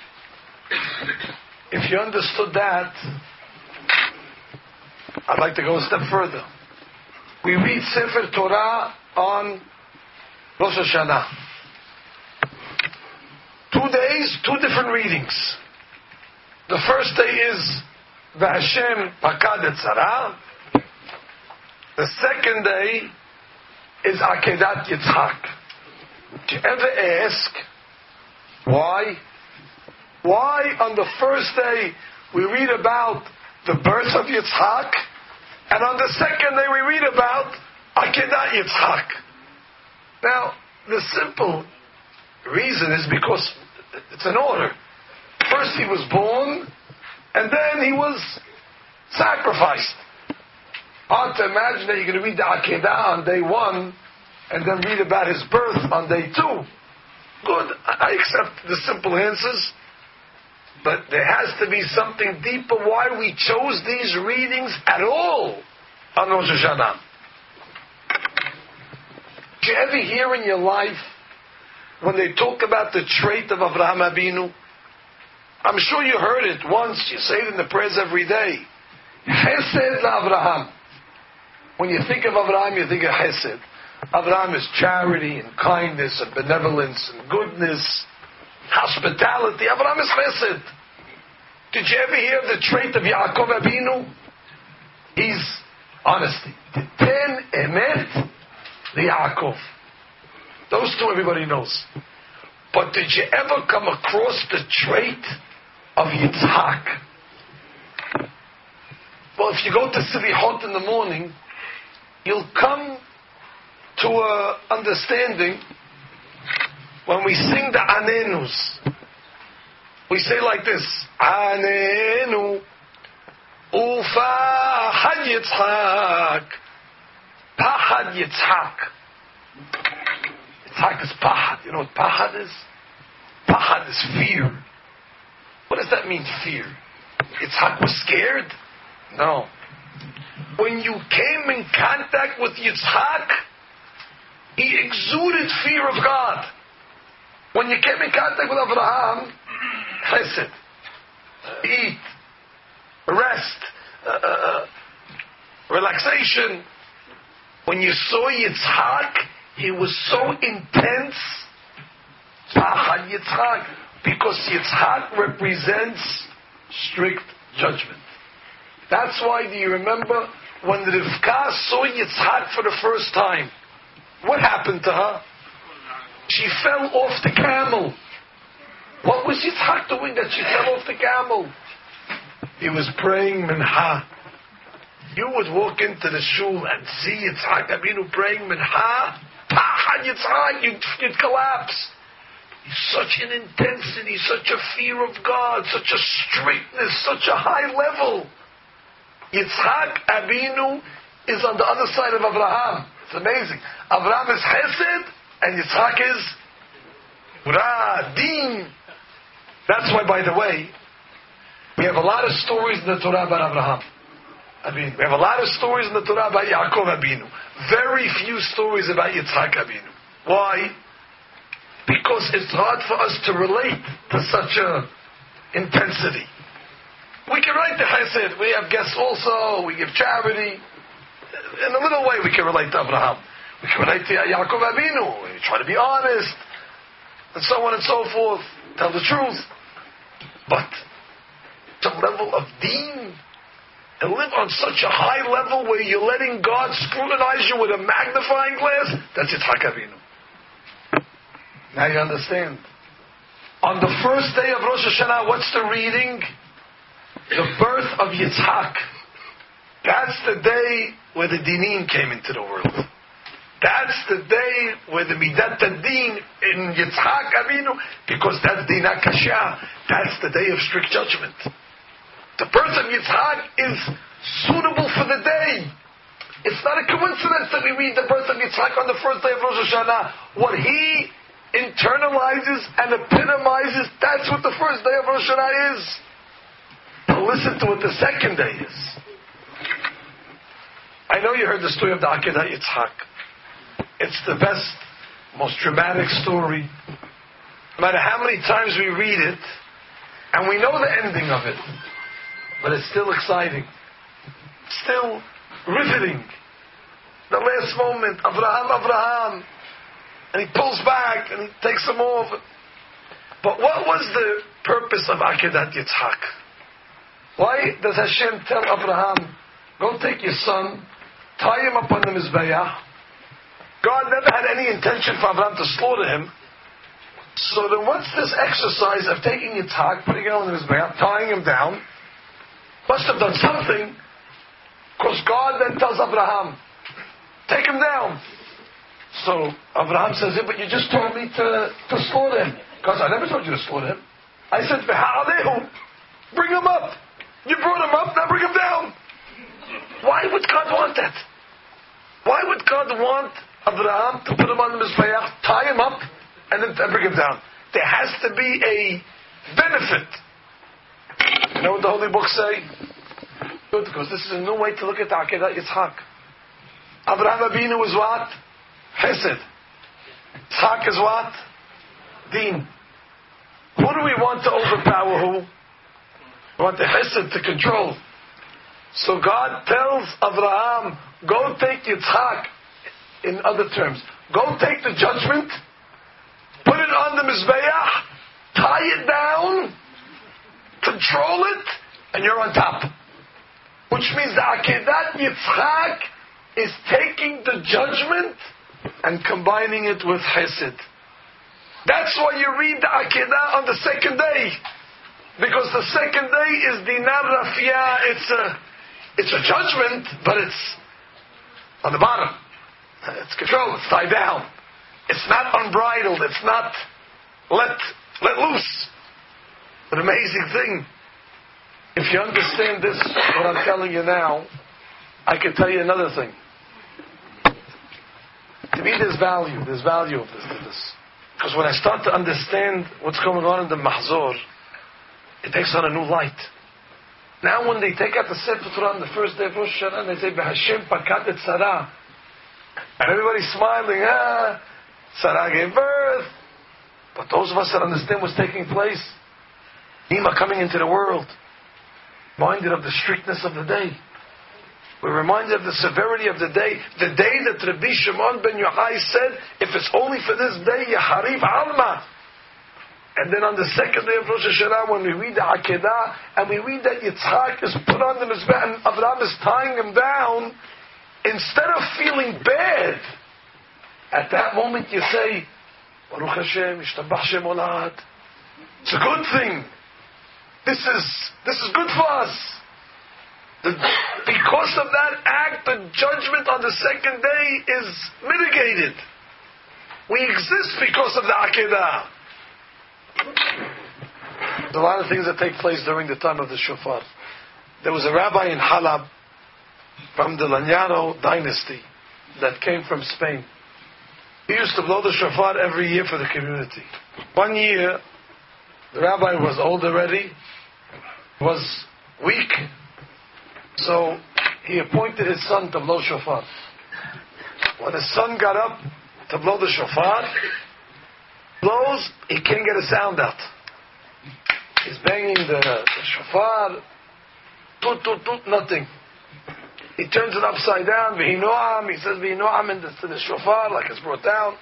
If you understood that, I'd like to go a step further. We read Sefer Torah on Rosh Hashanah. Two days, two different readings. The first day is V'Hashem Pakad et Tzara. The second day is Akedat Yitzchak. Do you ever ask why? Why on the first day we read about the birth of Yitzchak, and on the second day we read about Akedat Yitzchak? Now, the simple reason is because it's an order. First he was born, and then he was sacrificed. Hard to imagine that you're going to read the Akedah on day one, and then read about his birth on day two. Good, I accept the simple answers, but there has to be something deeper why we chose these readings at all on Rosh Hashanah. Did you ever hear in your life when they talk about the trait of Avraham Avinu? I'm sure you heard it once. You say it in the prayers every day. Chesed LaAvraham. When you think of Avraham, you think of Chesed. Avraham is charity and kindness and benevolence and goodness, hospitality. Avraham is Chesed. Did you ever hear the trait of Yaakov Avinu? He's honesty. Ten emet Yaakov. Those two everybody knows. But did you ever come across the trait of Yitzhak? Well, if you go to Selichot in the morning, you'll come to a understanding when we sing the Anenus. We say like this: Anenu Ufahad Yitzhak. Pahad Yitzhak. Yitzhak is Pahad. You know what Pahad is? Pahad is fear. What does that mean, fear? Yitzhak was scared? No. When you came in contact with Yitzhak, he exuded fear of God. When you came in contact with Avraham, chesed, eat, rest, uh, uh, relaxation. When you saw Yitzhak, he was so intense, Pachad Yitzhak, because Yitzhak represents strict judgment. That's why, do you remember when Rivka saw Yitzhak for the first time? What happened to her? She fell off the camel. What was Yitzhak doing that she fell off the camel? He was praying Minha. You would walk into the shul and see Yitzhak Avinu praying Minha. Pachad Yitzhak, you'd, you'd collapse. He's such an intensity, such a fear of God, such a strictness, such a high level. Yitzhak Avinu is on the other side of Avraham. It's amazing. Avraham is Chesed, and Yitzhak is Ura, Din. That's why, by the way, we have a lot of stories in the Torah about Avraham. I mean, we have a lot of stories in the Torah about Yaakov Avinu. Very few stories about Yitzhak Avinu. Why? Because it's hard for us to relate to such a intensity. We can relate to Chesed. We have guests also. We give charity. In a little way, we can relate to Abraham. We can relate to Yaakov Avinu. We try to be honest, and so on and so forth. Tell the truth. But the level of deen, and live on such a high level where you're letting God scrutinize you with a magnifying glass, that's Yitzhak Avinu. Now you understand. On the first day of Rosh Hashanah, what's the reading? The birth of Yitzhak. That's the day where the dinim came into the world. That's the day where the midat din in Yitzhak Avinu, because that's dinah kasha. That's the day of strict judgment. The birth of Yitzhak is suitable for the day. It's not a coincidence that we read the birth of Yitzhak on the first day of Rosh Hashanah. What he internalizes and epitomizes, that's what the first day of Rosh Hashanah is. But listen to what the second day is. I know you heard the story of the Akedat Yitzhak. It's the best, most dramatic story. No matter how many times we read it, and we know the ending of it, but it's still exciting. Still riveting. The last moment, Abraham, Abraham, and he pulls back and he takes him off. But what was the purpose of Akedat Yitzhak? Why does Hashem tell Abraham, go take your son, tie him up on the Mizbeach? God never had any intention for Abraham to slaughter him. So then what's this exercise of taking Yitzhak, putting him on the Mizbeach, tying him down? Must have done something, because God then tells Abraham, take him down. So Abraham says, yeah, but you just told me to, to slaughter him. God says, I never told you to slaughter him. I said, bring him up. You brought him up, now bring him down. Why would God want that? Why would God want Abraham to put him on the Mizbeach, tie him up, and then bring him down? There has to be a benefit. You know what the Holy Book say? Good, because this is a new way to look at the Akedat Yitzhak. Abraham Avinu is what? Chesed. Yitzhak is what? Deen. Who do we want to overpower who? We want the Chesed to control. So God tells Abraham, go take Yitzhak. In other terms, go take the judgment, put it on the Mizbeach, tie it down, control it, and you're on top. Which means the Akedat Yitzhak is taking the judgment and combining it with Chesed. That's why you read the Akedah on the second day. Because the second day is Dinar Rafia. It's a, it's a judgment, but it's on the bottom. It's controlled, it's tied down. It's not unbridled, it's not let, let loose. An amazing thing. If you understand this, what I'm telling you now, I can tell you another thing. To me, there's value. There's value of this. To this. Because when I start to understand what's going on in the Mahzor, it takes on a new light. Now when they take out the Sefer Torah on the first day of Rosh Hashanah, they say, B'Hashem pakat et Sarah. And everybody's smiling, ah, Sarah gave birth. But those of us that understand what's taking place, Ima coming into the world, reminded of the strictness of the day. We're reminded of the severity of the day. The day that Rabbi Shimon ben Yochai said, if it's only for this day, Yaharif Alma. And then on the second day of Rosh Hashanah, when we read the Akedah, and we read that Yitzhak is put on the Mizbeach, and Abraham is tying him down, instead of feeling bad, at that moment you say, Baruch Hashem, Yishtabach Shem Olad. It's a good thing. This is, this is good for us. The, because of that act, the judgment on the second day is mitigated. We exist because of the Akedah. There's a lot of things that take place during the time of the shofar. There was a rabbi in Halab from the Lanyano dynasty that came from Spain. He used to blow the shofar every year for the community. One year, the rabbi was old already, was weak, so he appointed his son to blow shofar. When his son got up to blow the shofar, blows, he can't get a sound out. He's banging the, the shofar, toot, toot, toot, nothing. He turns it upside down, V'hinoam, he says V'hinoam in the, to the shofar, like it's brought down.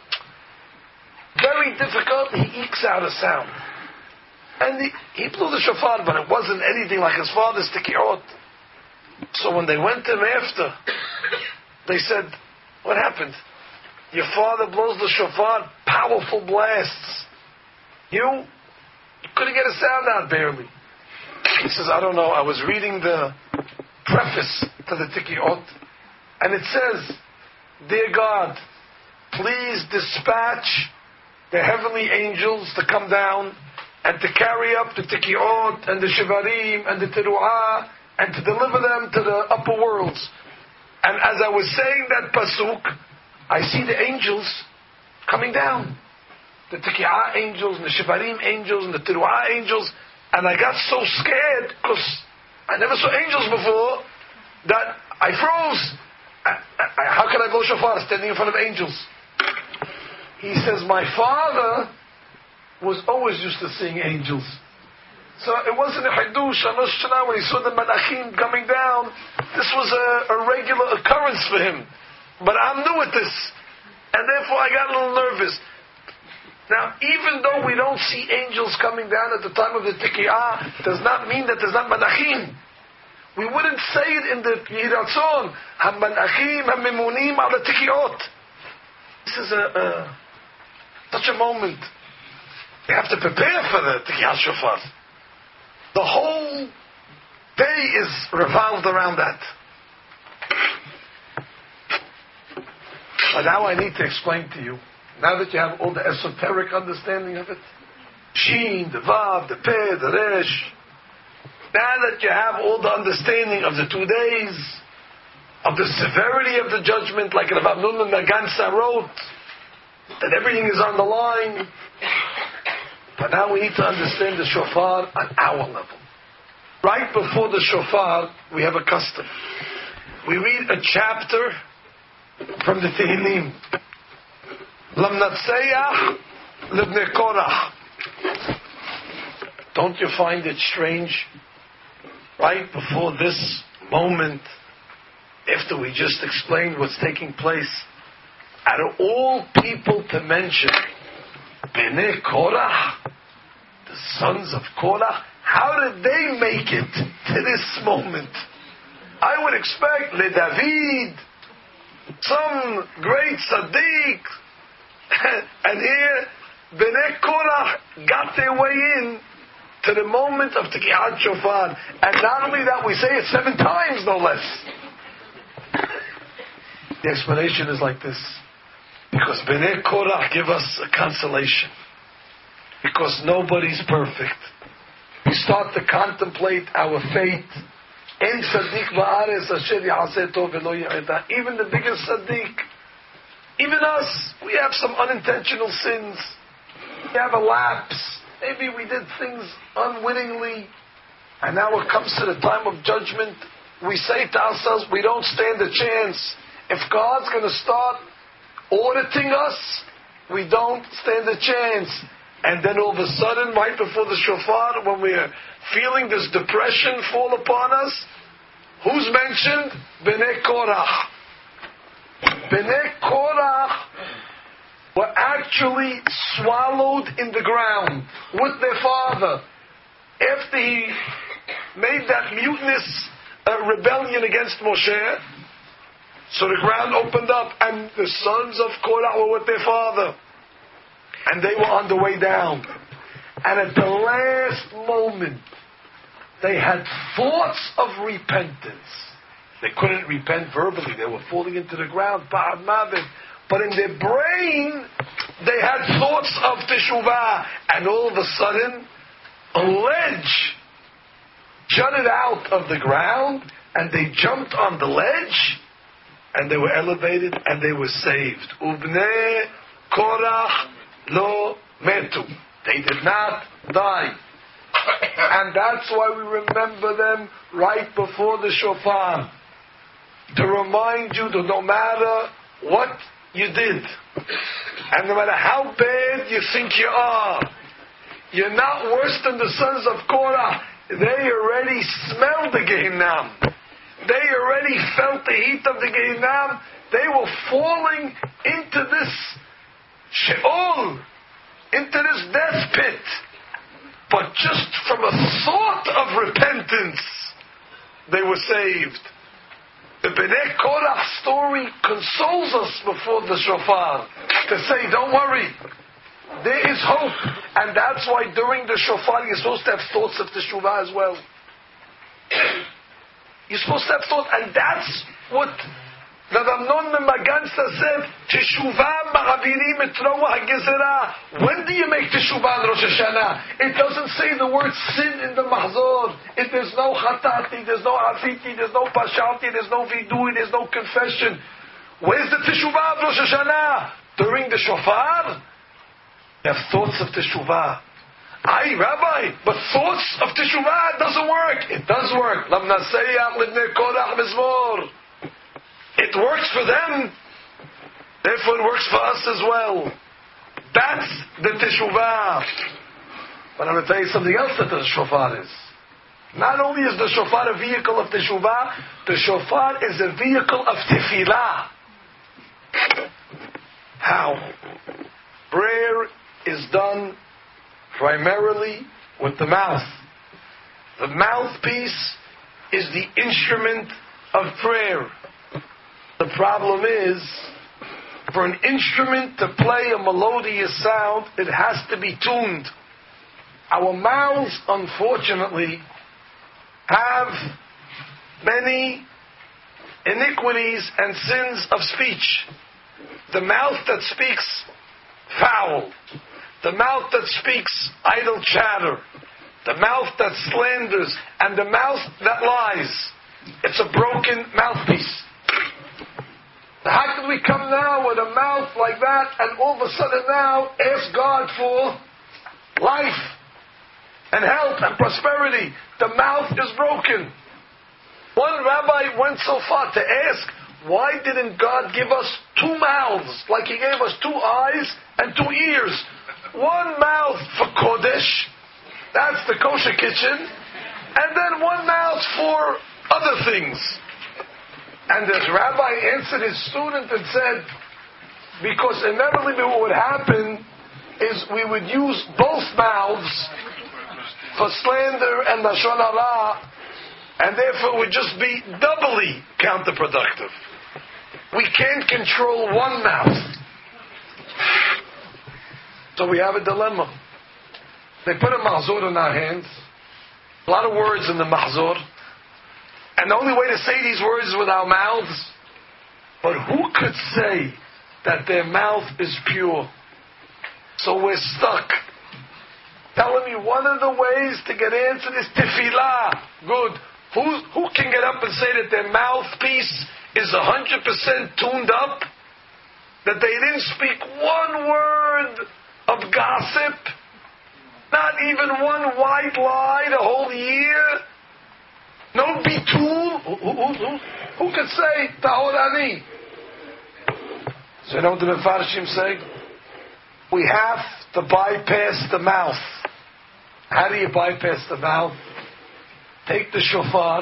Very difficult, he ekes out a sound. And he, he blew the shofar, but it wasn't anything like his father's tikiot. So when they went to him after, they said, what happened? Your father blows the shofar, powerful blasts. You, you couldn't get a sound out barely. He says, I don't know, I was reading the preface to the Tikiot, and it says, Dear God, please dispatch the heavenly angels to come down and to carry up the Tikiot and the Shivarim and the Teruah and to deliver them to the upper worlds. And as I was saying that pasuk, I see the angels coming down. The Tikiah angels and the Shivarim angels and the Teruah angels. And I got so scared because I never saw angels before that I froze. I, I, how can I blow shofar standing in front of angels? He says, my father was always used to seeing angels. So it wasn't a Hidush, Rosh Hashanah, when he saw the Malachim coming down. This was a, a regular occurrence for him. But I'm new at this. And therefore I got a little nervous. Now, even though we don't see angels coming down at the time of the Tikiyah, does not mean that there's not Malachim. We wouldn't say it in the Yiratzon. Ha-Malachim, ha-Memunim, ala Tikiyot. This is a, a, such a moment. You have to prepare for the Tikiyah Shofar. The whole day is revolved around that. But now I need to explain to you, now that you have all the esoteric understanding of it, Shin, the Vav, the Peh, the Resh, now that you have all the understanding of the two days, of the severity of the judgment, like Rav Amnon Nagansa wrote, that everything is on the line. But now we need to understand the shofar on our level. Right before the shofar, we have a custom. We read a chapter from the Tehillim. Lamnatseyach Libnei Korach. Don't you find it strange? Right before this moment, after we just explained what's taking place, out of all people to mention, Bnei Korach, the sons of Korach, how did they make it to this moment? I would expect Le David, some great tzaddik, and here Bnei Korach got their way in to the moment of Tikiyat Shofar, and not only that, we say it seven times, no less. The explanation is like this. Because Bnei Korach give us a consolation. Because nobody's perfect. We start to contemplate our fate. En tzaddik ba'aretz asher ya'aseh tov v'lo yi'eda. Even the biggest tzaddik, even us, we have some unintentional sins. We have a lapse. Maybe we did things unwittingly. And now it comes to the time of judgment. We say to ourselves, we don't stand a chance. If God's going to start auditing us, we don't stand a chance. And then all of a sudden, right before the shofar, when we're feeling this depression fall upon us, who's mentioned? Bnei Korach. Bnei Korach were actually swallowed in the ground with their father. After he made that mutinous uh, rebellion against Moshe, so the ground opened up and the sons of Korach were with their father. And they were on the way down. And at the last moment, they had thoughts of repentance. They couldn't repent verbally. They were falling into the ground. But in their brain, they had thoughts of teshuvah. And all of a sudden, a ledge jutted out of the ground. And they jumped on the ledge. And they were elevated and they were saved. Ubnei Korach lo metu. They did not die. And that's why we remember them right before the shofar. To remind you that no matter what you did, and no matter how bad you think you are, you're not worse than the sons of Korah. They already smelled the Gehinnom. They already felt the heat of the Gehinnom. They were falling into this Sheol, into this death pit. But just from a thought of repentance, they were saved. The Bnei Korach story consoles us before the shofar to say, don't worry, there is hope. And that's why during the shofar you're supposed to have thoughts of teshuvah as well. You're supposed to have thoughts, and that's what Rav Amnon Magansa said, Teshuvah ma'avirim et roah ha'gezerah. When do you make teshuvah on Rosh Hashanah? It doesn't say the word sin in the mahzor. If there's no chatati, there's no afiti, there's no pashalti, there's no vidui, there's no confession. Where's the teshuvah of Rosh Hashanah? During the shofar, you have thoughts of teshuvah. Aye, Rabbi, but thoughts of teshuvah doesn't work. It does work. Lam naseyach libnei korach mizmor. It It works for them, therefore it works for us as well. That's the teshuvah. But I'm going to tell you something else that the shofar is. Not only is the shofar a vehicle of teshuvah, the shofar is a vehicle of tefillah. How? Prayer is done primarily with the mouth. The mouthpiece is the instrument of prayer. The problem is, for an instrument to play a melodious sound, it has to be tuned. Our mouths, unfortunately, have many iniquities and sins of speech. The mouth that speaks foul, the mouth that speaks idle chatter, the mouth that slanders, and the mouth that lies. It's a broken mouthpiece. How can we come now with a mouth like that and all of a sudden now ask God for life and health and prosperity? The mouth is broken. One rabbi went so far to ask, why didn't God give us two mouths, like He gave us two eyes and two ears? One mouth for Kodesh, that's the kosher kitchen, and then one mouth for other things. And this rabbi answered his student and said, because inevitably what would happen is we would use both mouths for slander and lashon hara, and therefore it would just be doubly counterproductive. We can't control one mouth. So we have a dilemma. They put a mahzor in our hands, a lot of words in the mahzor, and the only way to say these words is with our mouths. But who could say that their mouth is pure? So we're stuck. Telling me one of the ways to get answered is tefillah. Good. Who, who can get up and say that their mouthpiece is one hundred percent tuned up? That they didn't speak one word of gossip? Not even one white lie the whole year? No bitul? Who, who, who, who could say tahorani? So you know what the Mefarshim say? We have to bypass the mouth. How do you bypass the mouth? Take the shofar.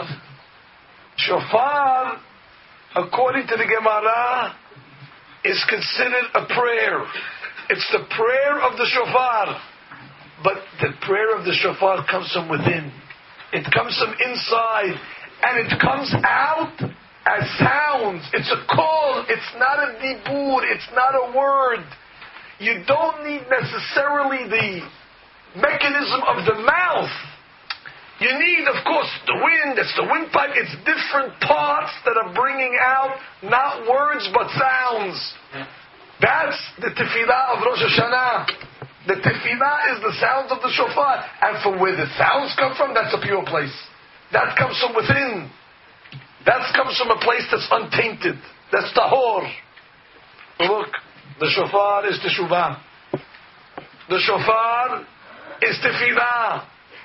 Shofar, according to the Gemara, is considered a prayer. It's the prayer of the shofar. But the prayer of the shofar comes from within. It comes from inside. And it comes out as sounds. It's a call. It's not a dibur. It's not a word. You don't need necessarily the mechanism of the mouth. You need, of course, the wind. It's the windpipe. It's different parts that are bringing out not words but sounds. That's the tefillah of Rosh Hashanah. The tefillah is the sounds of the shofar. And from where the sounds come from, that's a pure place. That comes from within. That comes from a place that's untainted. That's tahor. Look, the shofar is teshuvah. The shofar is tefillah.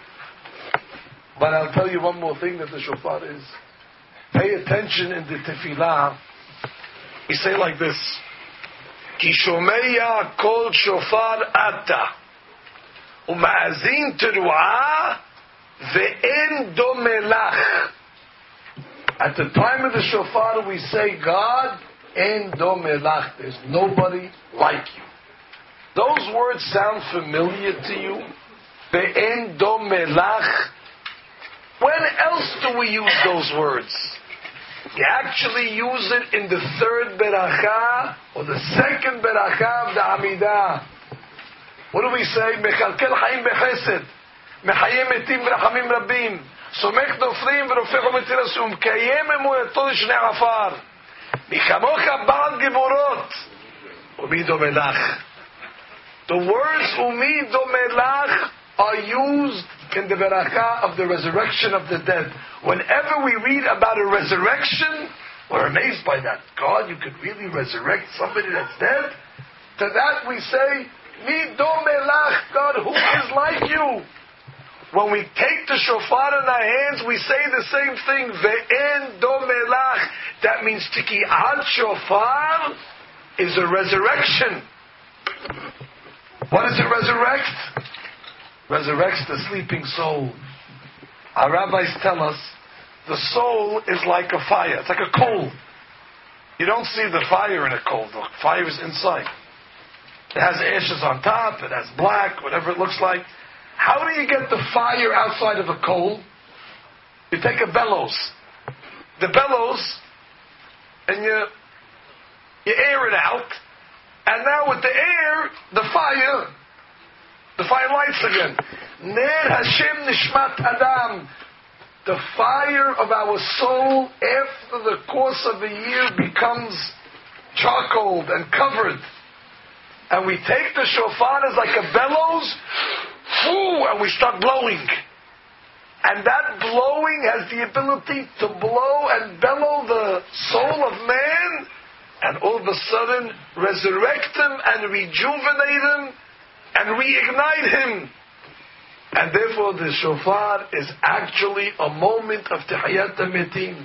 But I'll tell you one more thing that the shofar is. Pay attention in the tefillah. He say like this. Ki shomeya kol shofar ata u'ma'azin teruah ve'en domelach. At the time of the shofar we say, God, en domelach. There's nobody like you. Those words sound familiar to you? Ve'en domelach. When else do we use those words? You actually use it in the third beracha or the second beracha of the Amidah. What do we say? Mechalkel chaim bechesed, mechayem metim v'rachamim rabim, somech noflim v'rofech u'metiras u'mkayem emuneto l'shnei afar, michamocha ba'al geborot, umi domelach. The words umi domelach are used in the beracha of the resurrection of the dead. Whenever we read about a resurrection, we're amazed by that. God, you could really resurrect somebody that's dead? To that we say, Mi domelach, God, who is like you? When we take the shofar in our hands, we say the same thing. Ve'en domelach. That means tiki'at shofar is a resurrection. What does it resurrect? Resurrects the sleeping soul. Our rabbis tell us the soul is like a fire. It's like a coal. You don't see the fire in a coal. The fire is inside. It has ashes on top. It has black, whatever it looks like. How do you get the fire outside of a coal? You take a bellows. The bellows, and you, you air it out. And now with the air, the fire, the fire lights again. Ner Hashem Nishmat Adam. The fire of our soul after the course of a year becomes charcoaled and covered. And we take the shofar as like a bellows, and we start blowing. And that blowing has the ability to blow and bellow the soul of man, and all of a sudden resurrect him and rejuvenate him and reignite him. And therefore the shofar is actually a moment of Tehiyat HaMetim.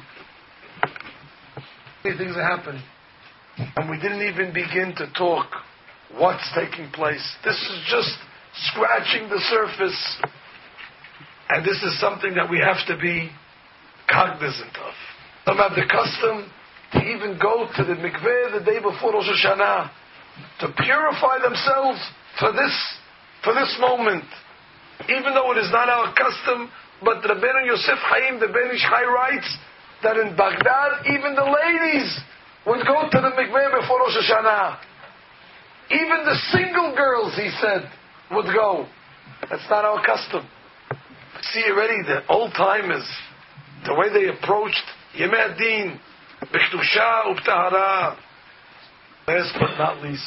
These things are happening. And we didn't even begin to talk what's taking place. This is just scratching the surface. And this is something that we have to be cognizant of. Some have the custom to even go to the mikveh the day before Rosh Hashanah to purify themselves for this, for this moment. Even though it is not our custom, but Rabbeinu Yosef Chaim, the Ben Ish Chai, writes that in Baghdad, even the ladies would go to the mikveh before Rosh Hashanah. Even the single girls, he said, would go. That's not our custom. See already the old timers, the way they approached Yemei Adin, B'Kedusha U'B'Tahara. Last but not least,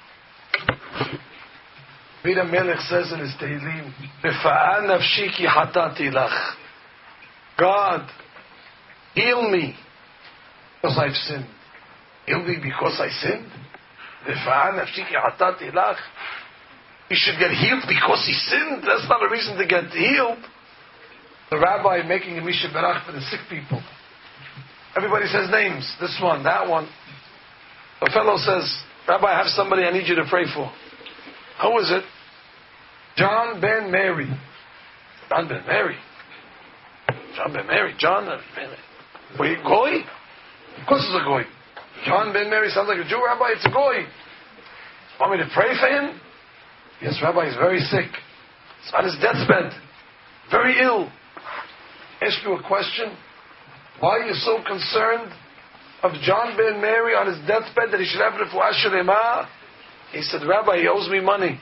David HaMelech says in his Tehillim, B'Fa'ah nafshi ki hatati lach. God, heal me because I've sinned. Heal me because I sinned? B'Fa'ah nafshi ki hatati lach. He should get healed because he sinned. That's not a reason to get healed. The rabbi making a Misha Berach for the sick people. Everybody says names. This one, that one. A fellow says, Rabbi, I have somebody I need you to pray for. Who is it? John Ben Mary. John Ben Mary. John Ben Mary. John Ben Mary. Wait, Goy? Of course it's a Goy. John Ben Mary sounds like a Jew, Rabbi. It's a Goy. Want me to pray for him? Yes, Rabbi, he's very sick. He's on his deathbed. Very ill. Ask you a question. Why are you so concerned of John Ben Mary on his deathbed that he should have refuah shlema? He said, Rabbi, he owes me money.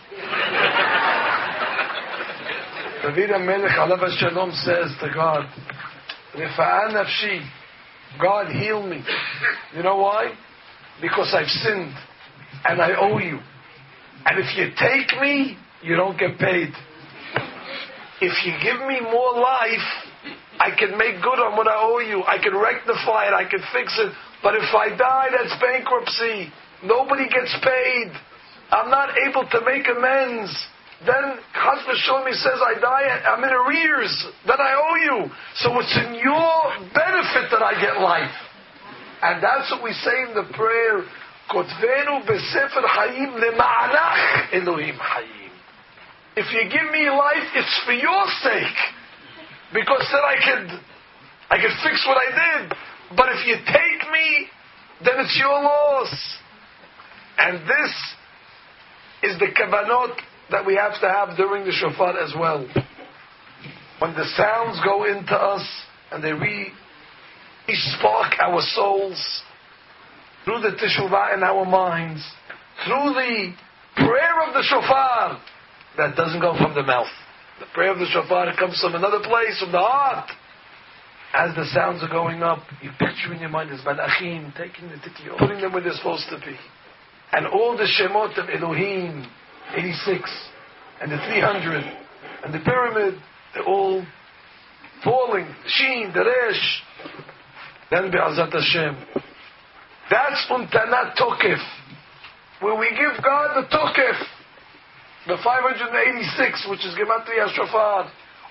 David HaMelech Alav Shalom says to God, Rifa'ah nafshi, God heal me. You know why? Because I've sinned and I owe you. And if you take me, you don't get paid. If you give me more life, I can make good on what I owe you. I can rectify it. I can fix it. But if I die, that's bankruptcy. Nobody gets paid. I'm not able to make amends. Then Chas v'Shalom says I die, I'm in arrears. Then I owe you. So it's in your benefit that I get life. And that's what we say in the prayer. Kotvenu b'sefer hayim lema'anach Elohim hayim. If you give me life, it's for your sake. Because then I could, I could fix what I did. But if you take me, then it's your loss. And this is the kavanot that we have to have during the shofar as well. When the sounds go into us and they re-spark our souls through the teshuvah in our minds, through the prayer of the shofar that doesn't go from the mouth. The prayer of the shofar comes from another place, from the heart. As the sounds are going up, you picture in your mind as malachim taking the titiyot, putting them where they're supposed to be. And all the shemot of Elohim, eighty-six, and the three hundred, and the pyramid, they're all falling. Shin, the Resh. Then Be'azat Hashem. That's Untanat Tokef, where we give God the Tokef. The five hundred eighty-six, which is Gematria Shofar.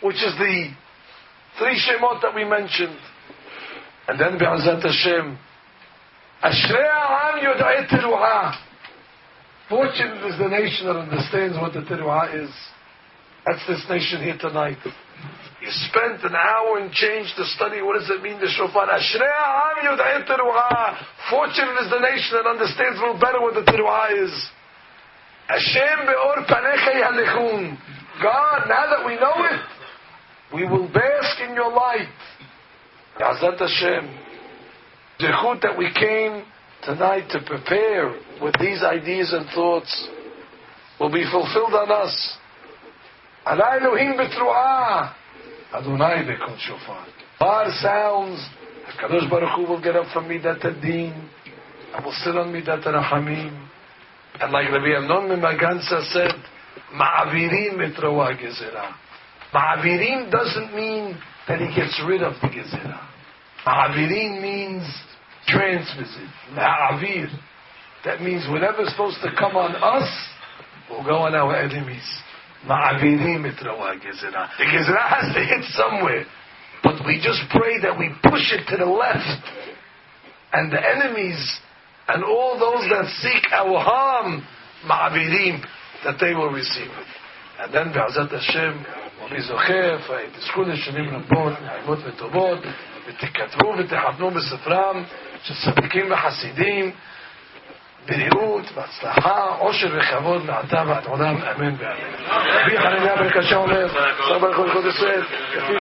which is the three Shemot that we mentioned. And then Be'ezrat Hashem, Ashrei ha'am yod'ei teruah. Fortunate is the nation that understands what the teruah is. That's this nation here tonight. You spent an hour and change to study what does it mean, the shofar. Ashrei ha'am yod'ei teruah. Fortunate is the nation that understands a little better what the teruah is. Hashem be'or panecha yalechun. God, now that we know it, we will bask in your light. Be'ezrat Hashem. Zechut that we came tonight to prepare with these ideas and thoughts will be fulfilled on us. Ana Elohim betruah, Adonai bekol shofar. Bar sounds, HaKadosh Baruch Hu will get up from Midat Adin and will sit on Midat Rachamim. And like Rabbi Amnon Magansa said, Ma'avirim betruah gezerah. Ma'avirim doesn't mean that he gets rid of the gezerah. Ma'avirim means transmissive. Ma'avir. That means whatever's supposed to come on us will go on our enemies. Ma'avirim etrawa gezerah. The gezerah has to hit somewhere. But we just pray that we push it to the left. And the enemies and all those that seek our harm, ma'avirim, that they will receive it. And then Be'ezrat Hashem will be zocher, ותזכו לשנים רבות, נעימות וטובות, ותכתבו ותכוונו בספרם של צדיקים וחסידים, בריאות והצלחה, עושר וכבוד מעתה ועד עולם, אמן ואמן. רבי חנניה בן קשה אומר, שר ברוך הוא לקודש ישראל,